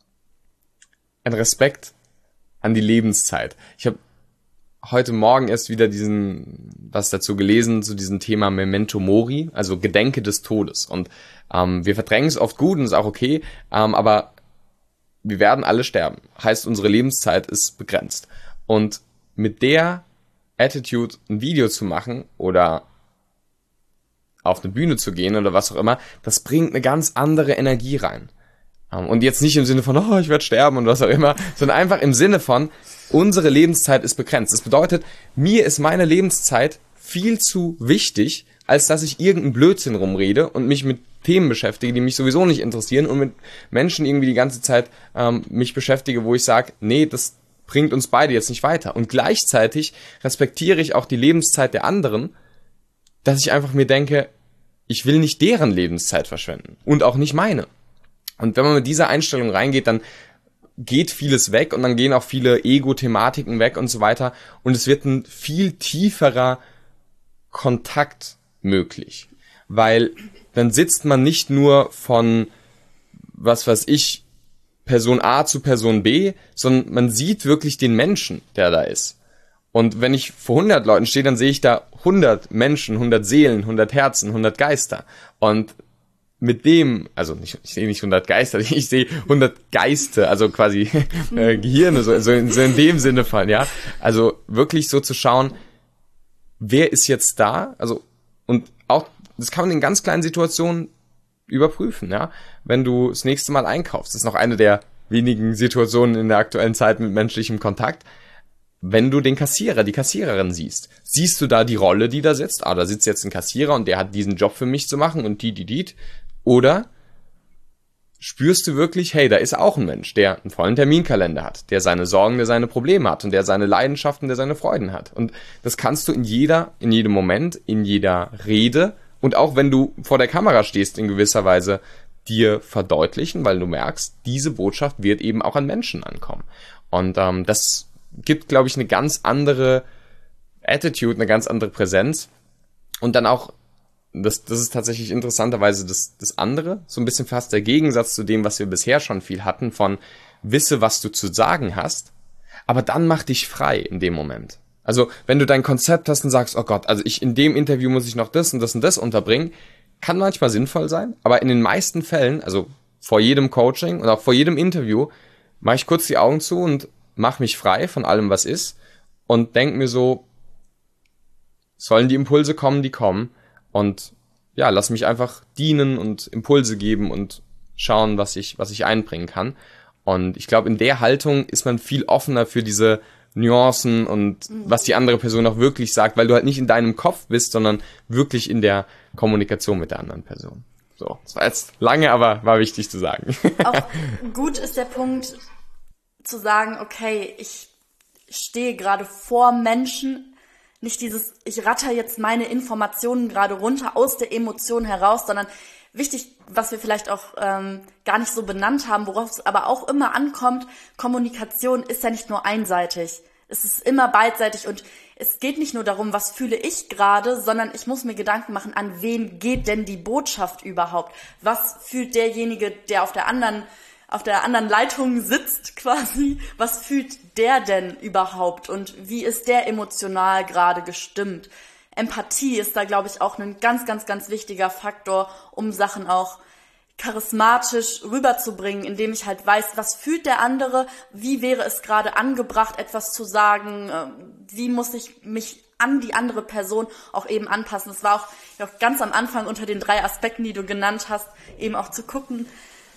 Respekt an die Lebenszeit. Ich habe heute Morgen erst wieder was dazu gelesen, zu diesem Thema Memento Mori, also Gedenke des Todes. Und wir verdrängen es oft gut und ist auch okay, aber wir werden alle sterben. Heißt, unsere Lebenszeit ist begrenzt. Und mit der Attitude ein Video zu machen oder auf eine Bühne zu gehen oder was auch immer, das bringt eine ganz andere Energie rein. Und jetzt nicht im Sinne von, ich werde sterben und was auch immer, sondern einfach im Sinne von, unsere Lebenszeit ist begrenzt. Das bedeutet, mir ist meine Lebenszeit viel zu wichtig, als dass ich irgendeinen Blödsinn rumrede und mich mit Themen beschäftige, die mich sowieso nicht interessieren und mit Menschen irgendwie die ganze Zeit mich beschäftige, wo ich sage, nee, das bringt uns beide jetzt nicht weiter. Und gleichzeitig respektiere ich auch die Lebenszeit der anderen, dass ich einfach mir denke, ich will nicht deren Lebenszeit verschwenden und auch nicht meine. Und wenn man mit dieser Einstellung reingeht, dann geht vieles weg und dann gehen auch viele Ego-Thematiken weg und so weiter und es wird ein viel tieferer Kontakt möglich, weil dann sitzt man nicht nur von, was weiß ich, Person A zu Person B, sondern man sieht wirklich den Menschen, der da ist. Und wenn ich vor 100 Leuten stehe, dann sehe ich da 100 Menschen, 100 Seelen, 100 Herzen, 100 Geister. Und mit dem, also ich sehe nicht 100 Geister, ich sehe 100 Geiste, also quasi Gehirne, so in dem Sinne von, ja. Also wirklich so zu schauen, wer ist jetzt da? Also, und auch, das kann man in ganz kleinen Situationen überprüfen, ja. Wenn du das nächste Mal einkaufst, das ist noch eine der wenigen Situationen in der aktuellen Zeit mit menschlichem Kontakt. Wenn du den Kassierer, die Kassiererin siehst du da die Rolle, die da sitzt? Da sitzt jetzt ein Kassierer und der hat diesen Job für mich zu machen und die. Oder spürst du wirklich, hey, da ist auch ein Mensch, der einen vollen Terminkalender hat, der seine Sorgen, der seine Probleme hat und der seine Leidenschaften, der seine Freuden hat. Und das kannst du in jedem Moment, in jeder Rede und auch wenn du vor der Kamera stehst, in gewisser Weise dir verdeutlichen, weil du merkst, diese Botschaft wird eben auch an Menschen ankommen. Und das gibt, glaube ich, eine ganz andere Attitude, eine ganz andere Präsenz. Und dann auch, das ist tatsächlich interessanterweise das andere, so ein bisschen fast der Gegensatz zu dem, was wir bisher schon viel hatten, von wisse, was du zu sagen hast, aber dann mach dich frei in dem Moment. Also, wenn du dein Konzept hast und sagst, oh Gott, also in dem Interview muss ich noch das und das und das unterbringen, kann manchmal sinnvoll sein, aber in den meisten Fällen, also vor jedem Coaching und auch vor jedem Interview, mache ich kurz die Augen zu und mach mich frei von allem, was ist und denk mir so, sollen die Impulse kommen, die kommen und ja, lass mich einfach dienen und Impulse geben und schauen, was ich einbringen kann. Und ich glaube, in der Haltung ist man viel offener für diese Nuancen und was die andere Person auch wirklich sagt, weil du halt nicht in deinem Kopf bist, sondern wirklich in der Kommunikation mit der anderen Person. So, das war jetzt lange, aber war wichtig zu sagen. Auch gut ist der Punkt zu sagen, okay, ich stehe gerade vor Menschen, nicht dieses, ich ratter jetzt meine Informationen gerade runter aus der Emotion heraus, sondern wichtig, was wir vielleicht auch gar nicht so benannt haben, worauf es aber auch immer ankommt, Kommunikation ist ja nicht nur einseitig. Es ist immer beidseitig und es geht nicht nur darum, was fühle ich gerade, sondern ich muss mir Gedanken machen, an wen geht denn die Botschaft überhaupt? Was fühlt derjenige, der auf der anderen Leitung sitzt quasi, was fühlt der denn überhaupt und wie ist der emotional gerade gestimmt? Empathie ist da, glaube ich, auch ein ganz, ganz, ganz wichtiger Faktor, um Sachen auch charismatisch rüberzubringen, indem ich halt weiß, was fühlt der andere, wie wäre es gerade angebracht, etwas zu sagen, wie muss ich mich an die andere Person auch eben anpassen. Das war auch ganz am Anfang unter den 3 Aspekten, die du genannt hast, eben auch zu gucken,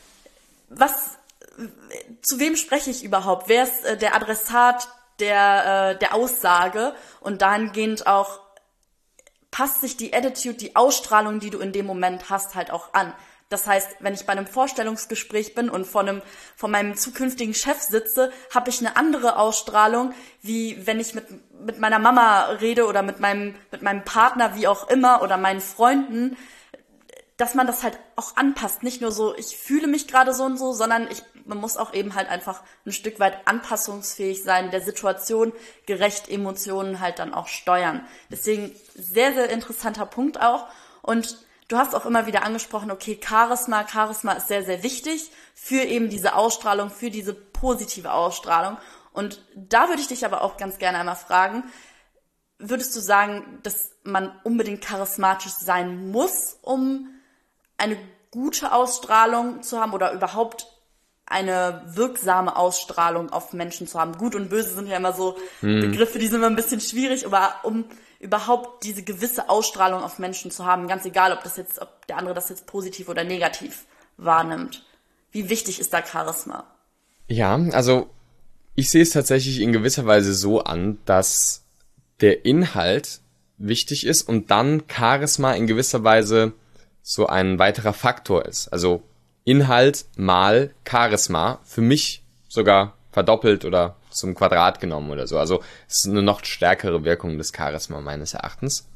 zu wem spreche ich überhaupt? Wer ist der Adressat der Aussage? Und dahingehend auch passt sich die Attitude, die Ausstrahlung, die du in dem Moment hast, halt auch an. Das heißt, wenn ich bei einem Vorstellungsgespräch bin und von meinem zukünftigen Chef sitze, habe ich eine andere Ausstrahlung, wie wenn ich mit meiner Mama rede oder mit meinem Partner, wie auch immer, oder meinen Freunden, dass man das halt auch anpasst. Nicht nur so, ich fühle mich gerade so und so, sondern man muss auch eben halt einfach ein Stück weit anpassungsfähig sein, der Situation gerecht Emotionen halt dann auch steuern. Deswegen sehr, sehr interessanter Punkt auch. Und du hast auch immer wieder angesprochen, okay, Charisma ist sehr, sehr wichtig für eben diese Ausstrahlung, für diese positive Ausstrahlung. Und da würde ich dich aber auch ganz gerne einmal fragen, würdest du sagen, dass man unbedingt charismatisch sein muss, um eine gute Ausstrahlung zu haben oder überhaupt eine wirksame Ausstrahlung auf Menschen zu haben? Gut und böse sind ja immer so Begriffe, die sind immer ein bisschen schwierig, aber um überhaupt diese gewisse Ausstrahlung auf Menschen zu haben, ganz egal, ob der andere das jetzt positiv oder negativ wahrnimmt. Wie wichtig ist da Charisma? Ja, also ich sehe es tatsächlich in gewisser Weise so an, dass der Inhalt wichtig ist und dann Charisma in gewisser Weise so ein weiterer Faktor ist. Also Inhalt mal Charisma, für mich sogar verdoppelt oder zum Quadrat genommen oder so. Also es ist eine noch stärkere Wirkung des Charisma meines Erachtens.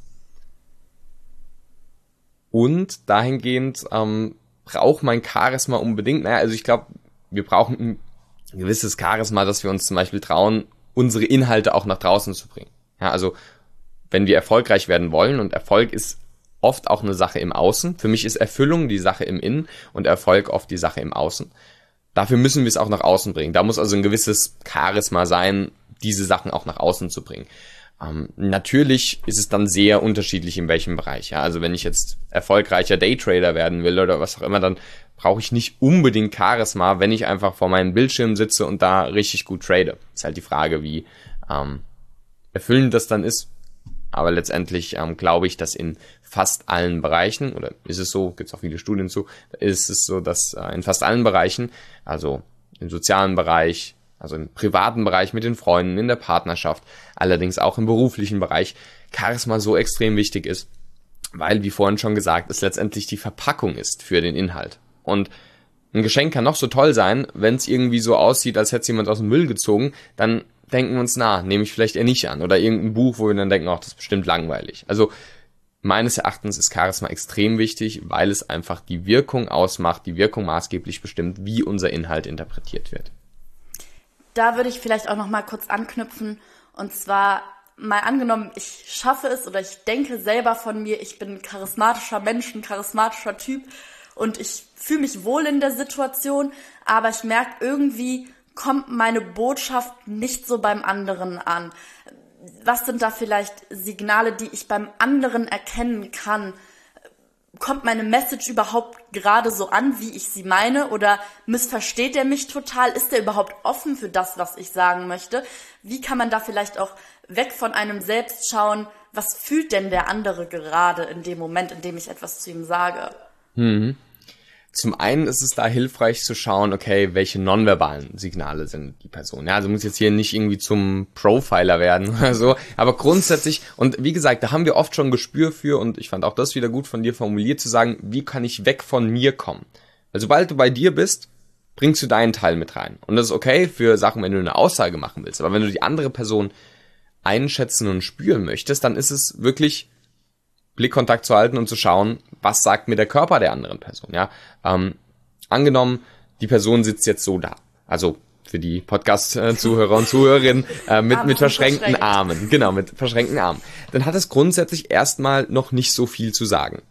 Und dahingehend braucht mein Charisma unbedingt, also ich glaube, wir brauchen ein gewisses Charisma, dass wir uns zum Beispiel trauen, unsere Inhalte auch nach draußen zu bringen. Ja, also wenn wir erfolgreich werden wollen, und Erfolg ist oft auch eine Sache im Außen. Für mich ist Erfüllung die Sache im Innen und Erfolg oft die Sache im Außen. Dafür müssen wir es auch nach außen bringen. Da muss also ein gewisses Charisma sein, diese Sachen auch nach außen zu bringen. Natürlich ist es dann sehr unterschiedlich in welchem Bereich. Ja? Also wenn ich jetzt erfolgreicher Daytrader werden will oder was auch immer, dann brauche ich nicht unbedingt Charisma, wenn ich einfach vor meinem Bildschirm sitze und da richtig gut trade. Ist halt die Frage, wie erfüllend das dann ist. Aber letztendlich glaube ich, dass in fast allen Bereichen, oder ist es so, gibt es auch viele Studien zu, ist es so, dass in fast allen Bereichen, also im sozialen Bereich, also im privaten Bereich mit den Freunden, in der Partnerschaft, allerdings auch im beruflichen Bereich, Charisma so extrem wichtig ist, weil, wie vorhin schon gesagt, es letztendlich die Verpackung ist für den Inhalt. Und ein Geschenk kann noch so toll sein, wenn es irgendwie so aussieht, als hätte es jemand aus dem Müll gezogen, dann denken wir uns, nehme ich vielleicht eher nicht an. Oder irgendein Buch, wo wir dann denken, das ist bestimmt langweilig. Also meines Erachtens ist Charisma extrem wichtig, weil es einfach die Wirkung ausmacht, die Wirkung maßgeblich bestimmt, wie unser Inhalt interpretiert wird. Da würde ich vielleicht auch noch mal kurz anknüpfen. Und zwar mal angenommen, ich schaffe es oder ich denke selber von mir, ich bin ein charismatischer Mensch, ein charismatischer Typ und ich fühle mich wohl in der Situation, aber ich merke, irgendwie kommt meine Botschaft nicht so beim anderen an. Was sind da vielleicht Signale, die ich beim anderen erkennen kann? Kommt meine Message überhaupt gerade so an, wie ich sie meine? Oder missversteht er mich total? Ist er überhaupt offen für das, was ich sagen möchte? Wie kann man da vielleicht auch weg von einem selbst schauen, was fühlt denn der andere gerade in dem Moment, in dem ich etwas zu ihm sage? Zum einen ist es da hilfreich zu schauen, okay, welche nonverbalen Signale sind die Person. Ja, also muss jetzt hier nicht irgendwie zum Profiler werden oder so, aber grundsätzlich, und wie gesagt, da haben wir oft schon Gespür für, und ich fand auch das wieder gut von dir formuliert, zu sagen, wie kann ich weg von mir kommen? Weil sobald du bei dir bist, bringst du deinen Teil mit rein. Und das ist okay für Sachen, wenn du eine Aussage machen willst, aber wenn du die andere Person einschätzen und spüren möchtest, dann ist es wirklich Blickkontakt zu halten und zu schauen, was sagt mir der Körper der anderen Person, ja. Angenommen, die Person sitzt jetzt so da, also für die Podcast-Zuhörer und Zuhörerinnen mit verschränkten Armen, genau, mit verschränkten Armen, dann hat es grundsätzlich erstmal noch nicht so viel zu sagen.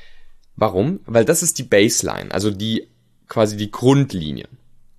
Warum? Weil das ist die Baseline, also quasi die Grundlinie.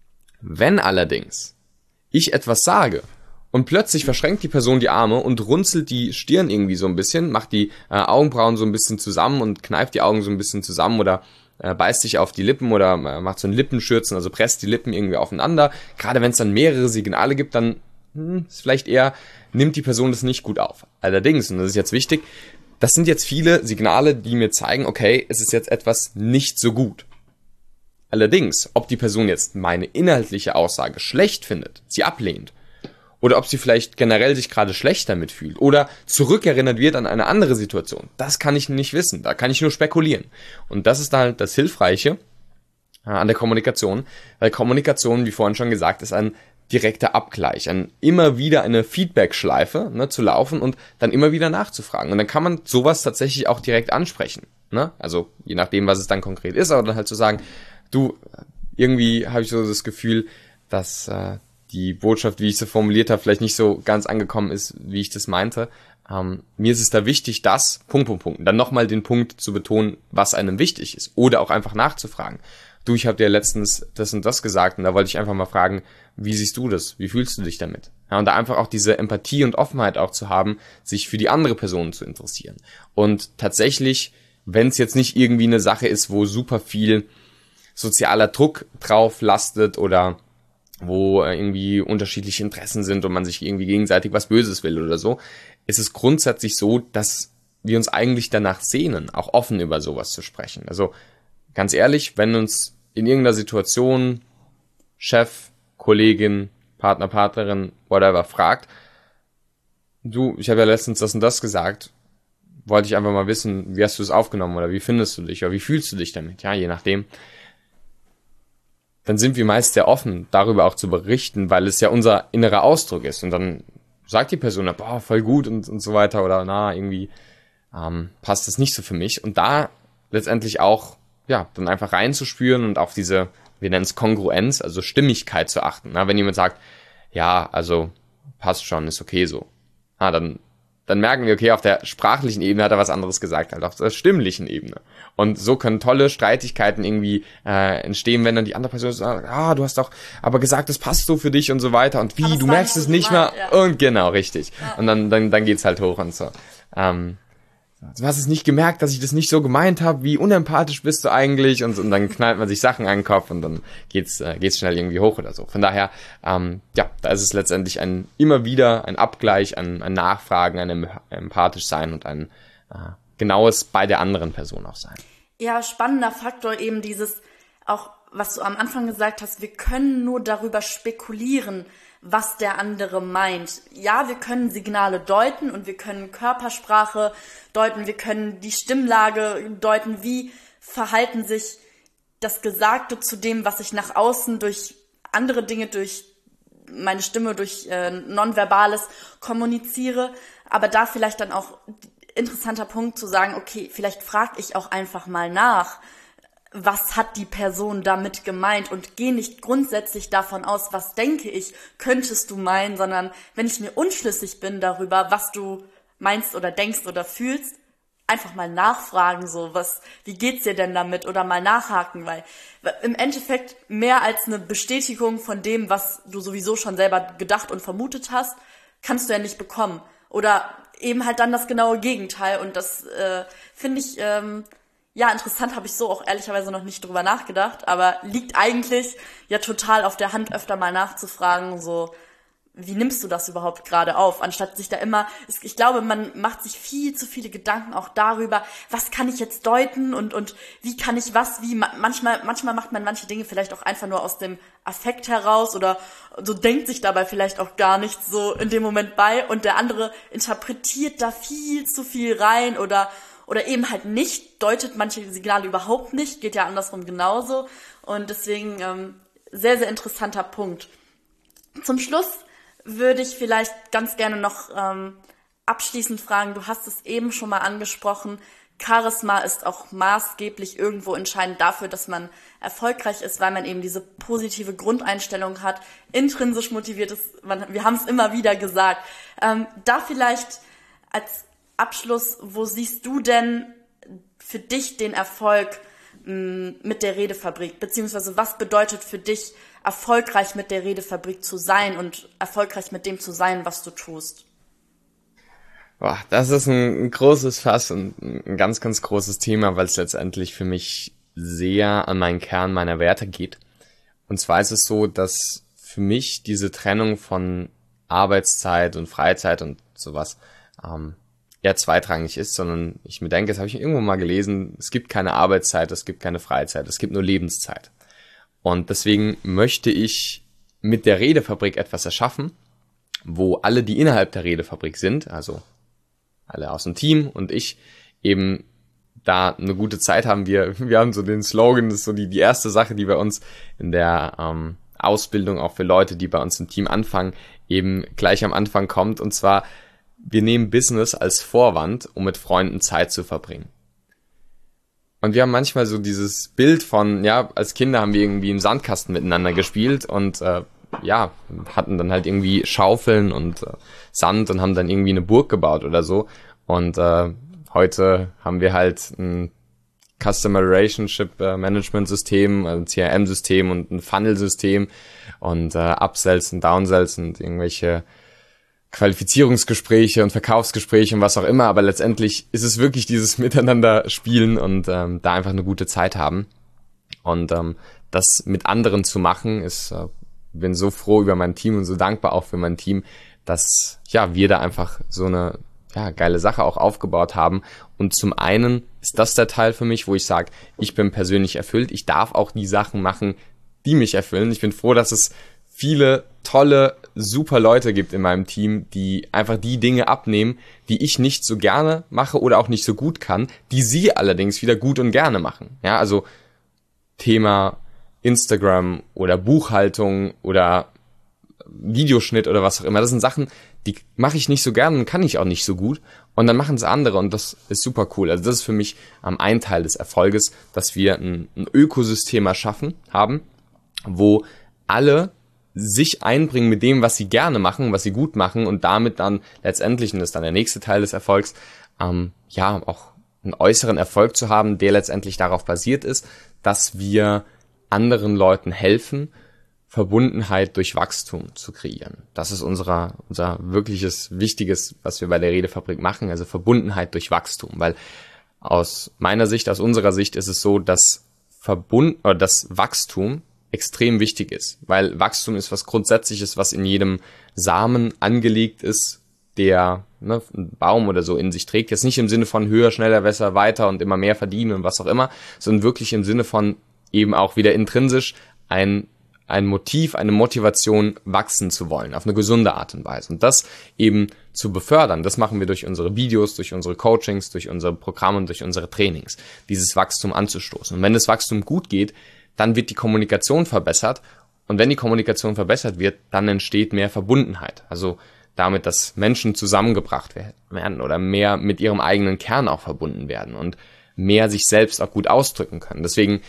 Wenn allerdings ich etwas sage, und plötzlich verschränkt die Person die Arme und runzelt die Stirn irgendwie so ein bisschen, macht die Augenbrauen so ein bisschen zusammen und kneift die Augen so ein bisschen zusammen oder beißt sich auf die Lippen oder macht so ein Lippenschürzen, also presst die Lippen irgendwie aufeinander. Gerade wenn es dann mehrere Signale gibt, dann ist vielleicht eher, nimmt die Person das nicht gut auf. Allerdings, und das ist jetzt wichtig, das sind jetzt viele Signale, die mir zeigen, okay, es ist jetzt etwas nicht so gut. Allerdings, ob die Person jetzt meine inhaltliche Aussage schlecht findet, sie ablehnt, oder ob sie vielleicht generell sich gerade schlecht damit fühlt oder zurückerinnert wird an eine andere Situation. Das kann ich nicht wissen. Da kann ich nur spekulieren. Und das ist halt das Hilfreiche an der Kommunikation, weil Kommunikation, wie vorhin schon gesagt, ist ein direkter Abgleich, immer wieder eine Feedback-Schleife zu laufen und dann immer wieder nachzufragen. Und dann kann man sowas tatsächlich auch direkt ansprechen. Also je nachdem, was es dann konkret ist, aber dann halt zu sagen, du, irgendwie habe ich so das Gefühl, dass die Botschaft, wie ich sie formuliert habe, vielleicht nicht so ganz angekommen ist, wie ich das meinte. Mir ist es da wichtig, das, dann nochmal den Punkt zu betonen, was einem wichtig ist. Oder auch einfach nachzufragen. Du, ich habe dir letztens das und das gesagt und da wollte ich einfach mal fragen, wie siehst du das? Wie fühlst du dich damit? Ja, und da einfach auch diese Empathie und Offenheit auch zu haben, sich für die andere Person zu interessieren. Und tatsächlich, wenn es jetzt nicht irgendwie eine Sache ist, wo super viel sozialer Druck drauf lastet oder wo irgendwie unterschiedliche Interessen sind und man sich irgendwie gegenseitig was Böses will oder so, ist es grundsätzlich so, dass wir uns eigentlich danach sehnen, auch offen über sowas zu sprechen. Also ganz ehrlich, wenn uns in irgendeiner Situation Chef, Kollegin, Partner, Partnerin, whatever, fragt, du, ich habe ja letztens das und das gesagt, wollte ich einfach mal wissen, wie hast du es aufgenommen oder wie findest du dich oder wie fühlst du dich damit, ja, je nachdem. Dann sind wir meist sehr offen, darüber auch zu berichten, weil es ja unser innerer Ausdruck ist. Und dann sagt die Person, boah, voll gut und so weiter oder irgendwie passt das nicht so für mich. Und da letztendlich auch, ja, dann einfach reinzuspüren und auf diese, wir nennen es Kongruenz, also Stimmigkeit zu achten. Wenn jemand sagt, ja, also passt schon, ist okay so. Dann merken wir, okay, auf der sprachlichen Ebene hat er was anderes gesagt, halt auf der stimmlichen Ebene. Und so können tolle Streitigkeiten irgendwie entstehen, wenn dann die andere Person sagt, du hast doch aber gesagt, das passt so für dich und so weiter. Und wie, du merkst es nicht mehr. Ja. Und genau, richtig. Ja. Und dann geht's halt hoch und so. du hast es nicht gemerkt, dass ich das nicht so gemeint habe, wie unempathisch bist du eigentlich, und dann knallt man sich Sachen an den Kopf und dann geht's schnell irgendwie hoch oder so. Von daher, da ist es letztendlich immer wieder ein Abgleich, ein Nachfragen, ein empathisch sein und ein genaues bei der anderen Person auch sein. Ja, spannender Faktor eben dieses, auch was du am Anfang gesagt hast, wir können nur darüber spekulieren, was der andere meint. Ja, wir können Signale deuten und wir können Körpersprache deuten, wir können die Stimmlage deuten, wie verhalten sich das Gesagte zu dem, was ich nach außen durch andere Dinge, durch meine Stimme, durch Nonverbales kommuniziere, aber da vielleicht dann auch interessanter Punkt zu sagen, okay, vielleicht frage ich auch einfach mal nach, was hat die Person damit gemeint, und gehe nicht grundsätzlich davon aus, was denke ich, könntest du meinen, sondern wenn ich mir unschlüssig bin darüber, was du meinst oder denkst oder fühlst, einfach mal nachfragen, so, wie geht's dir denn damit, oder mal nachhaken, weil im Endeffekt mehr als eine Bestätigung von dem, was du sowieso schon selber gedacht und vermutet hast, kannst du ja nicht bekommen. Oder eben halt dann das genaue Gegenteil, und das finde ich interessant, habe ich so auch ehrlicherweise noch nicht drüber nachgedacht, aber liegt eigentlich ja total auf der Hand, öfter mal nachzufragen, so, wie nimmst du das überhaupt gerade auf, anstatt sich da immer, ich glaube, man macht sich viel zu viele Gedanken auch darüber, was kann ich jetzt deuten und wie kann ich manchmal macht man manche Dinge vielleicht auch einfach nur aus dem Affekt heraus oder so, denkt sich dabei vielleicht auch gar nichts so in dem Moment bei, und der andere interpretiert da viel zu viel rein oder eben halt nicht, deutet manche Signale überhaupt nicht, geht ja andersrum genauso, und deswegen sehr, sehr interessanter Punkt. Zum Schluss würde ich vielleicht ganz gerne noch abschließend fragen, du hast es eben schon mal angesprochen, Charisma ist auch maßgeblich irgendwo entscheidend dafür, dass man erfolgreich ist, weil man eben diese positive Grundeinstellung hat, intrinsisch motiviert ist, wir haben es immer wieder gesagt. Da vielleicht als Abschluss, wo siehst du denn für dich den Erfolg mit der Redefabrik, beziehungsweise was bedeutet für dich, erfolgreich mit der Redefabrik zu sein und erfolgreich mit dem zu sein, was du tust? Boah, das ist ein großes Fass und ein ganz, ganz großes Thema, weil es letztendlich für mich sehr an meinen Kern meiner Werte geht. Und zwar ist es so, dass für mich diese Trennung von Arbeitszeit und Freizeit und sowas eher zweitrangig ist, sondern ich mir denke, das habe ich irgendwo mal gelesen, es gibt keine Arbeitszeit, es gibt keine Freizeit, es gibt nur Lebenszeit. Und deswegen möchte ich mit der Redefabrik etwas erschaffen, wo alle, die innerhalb der Redefabrik sind, also alle aus dem Team und ich, eben da eine gute Zeit haben. Wir haben so den Slogan, das ist so die erste Sache, die bei uns in der Ausbildung auch für Leute, die bei uns im Team anfangen, eben gleich am Anfang kommt. Und zwar, wir nehmen Business als Vorwand, um mit Freunden Zeit zu verbringen. Und wir haben manchmal so dieses Bild von, ja, als Kinder haben wir irgendwie im Sandkasten miteinander gespielt und hatten dann halt irgendwie Schaufeln und Sand und haben dann irgendwie eine Burg gebaut oder so. Und heute haben wir halt ein Customer Relationship Management System, ein CRM-System und ein Funnel-System und Upsells und Downsells und irgendwelche Qualifizierungsgespräche und Verkaufsgespräche und was auch immer, aber letztendlich ist es wirklich dieses Miteinander spielen und da einfach eine gute Zeit haben. Und das mit anderen zu machen, bin so froh über mein Team und so dankbar auch für mein Team, dass wir da einfach so eine geile Sache auch aufgebaut haben. Und zum einen ist das der Teil für mich, wo ich sage, ich bin persönlich erfüllt, ich darf auch die Sachen machen, die mich erfüllen. Ich bin froh, dass es viele tolle, super Leute gibt in meinem Team, die einfach die Dinge abnehmen, die ich nicht so gerne mache oder auch nicht so gut kann, die sie allerdings wieder gut und gerne machen. Ja, also Thema Instagram oder Buchhaltung oder Videoschnitt oder was auch immer. Das sind Sachen, die mache ich nicht so gerne und kann ich auch nicht so gut. Und dann machen es andere und das ist super cool. Also das ist für mich ein Teil des Erfolges, dass wir ein Ökosystem haben, wo alle sich einbringen mit dem, was sie gerne machen, was sie gut machen und damit dann letztendlich, und das ist dann der nächste Teil des Erfolgs, auch einen äußeren Erfolg zu haben, der letztendlich darauf basiert ist, dass wir anderen Leuten helfen, Verbundenheit durch Wachstum zu kreieren. Das ist unser wirkliches Wichtiges, was wir bei der Redefabrik machen, also Verbundenheit durch Wachstum, weil aus unserer Sicht ist es so, dass das Wachstum extrem wichtig ist, weil Wachstum ist was Grundsätzliches, was in jedem Samen angelegt ist, der ein Baum oder so in sich trägt. Jetzt nicht im Sinne von höher, schneller, besser, weiter und immer mehr verdienen und was auch immer, sondern wirklich im Sinne von eben auch wieder intrinsisch ein Motiv, eine Motivation, wachsen zu wollen, auf eine gesunde Art und Weise. Und das eben zu befördern, das machen wir durch unsere Videos, durch unsere Coachings, durch unsere Programme und durch unsere Trainings, dieses Wachstum anzustoßen. Und wenn das Wachstum gut geht, dann wird die Kommunikation verbessert. Und wenn die Kommunikation verbessert wird, dann entsteht mehr Verbundenheit. Also damit, dass Menschen zusammengebracht werden oder mehr mit ihrem eigenen Kern auch verbunden werden und mehr sich selbst auch gut ausdrücken können. Deswegen,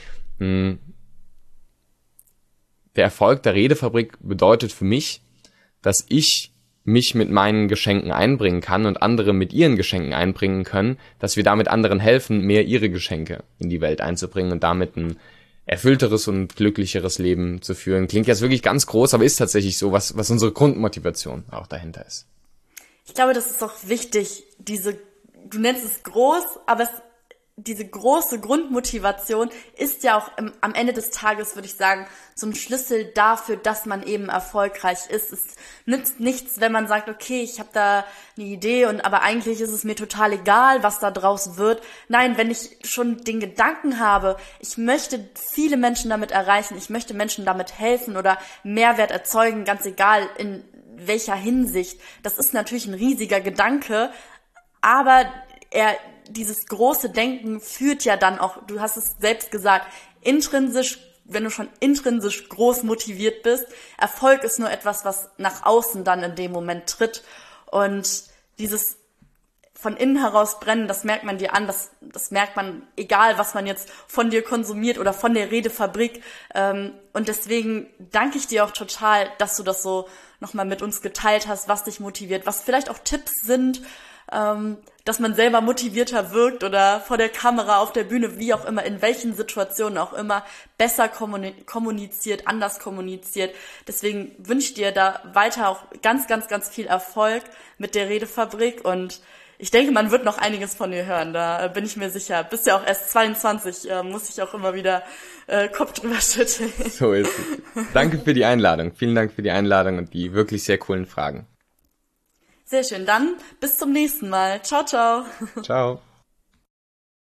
der Erfolg der Redefabrik bedeutet für mich, dass ich mich mit meinen Geschenken einbringen kann und andere mit ihren Geschenken einbringen können, dass wir damit anderen helfen, mehr ihre Geschenke in die Welt einzubringen und damit ein erfüllteres und glücklicheres Leben zu führen. Klingt jetzt wirklich ganz groß, aber ist tatsächlich so, was unsere Grundmotivation auch dahinter ist. Ich glaube, das ist auch wichtig, du nennst es groß, aber diese große Grundmotivation ist ja auch am Ende des Tages, würde ich sagen, so ein Schlüssel dafür, dass man eben erfolgreich ist. Es nützt nichts, wenn man sagt, okay, ich habe da eine Idee aber eigentlich ist es mir total egal, was da draus wird. Nein, wenn ich schon den Gedanken habe, ich möchte viele Menschen damit erreichen, ich möchte Menschen damit helfen oder Mehrwert erzeugen, ganz egal in welcher Hinsicht. Das ist natürlich ein riesiger Gedanke, aber dieses große Denken führt ja dann auch, du hast es selbst gesagt, intrinsisch, wenn du schon intrinsisch groß motiviert bist, Erfolg ist nur etwas, was nach außen dann in dem Moment tritt. Und dieses von innen heraus brennen, das merkt man dir an, das merkt man, egal was man jetzt von dir konsumiert oder von der Redefabrik. Und deswegen danke ich dir auch total, dass du das so nochmal mit uns geteilt hast, was dich motiviert, was vielleicht auch Tipps sind, dass man selber motivierter wirkt oder vor der Kamera, auf der Bühne, wie auch immer, in welchen Situationen auch immer, besser kommuniziert, anders kommuniziert. Deswegen wünsche ich dir da weiter auch ganz, ganz, ganz viel Erfolg mit der Redefabrik und ich denke, man wird noch einiges von dir hören, da bin ich mir sicher. Bist ja auch erst 22, muss ich auch immer wieder Kopf drüber schütteln. So ist es. Danke für die Einladung. Vielen Dank für die Einladung und die wirklich sehr coolen Fragen. Sehr schön, dann bis zum nächsten Mal. Ciao, ciao. Ciao.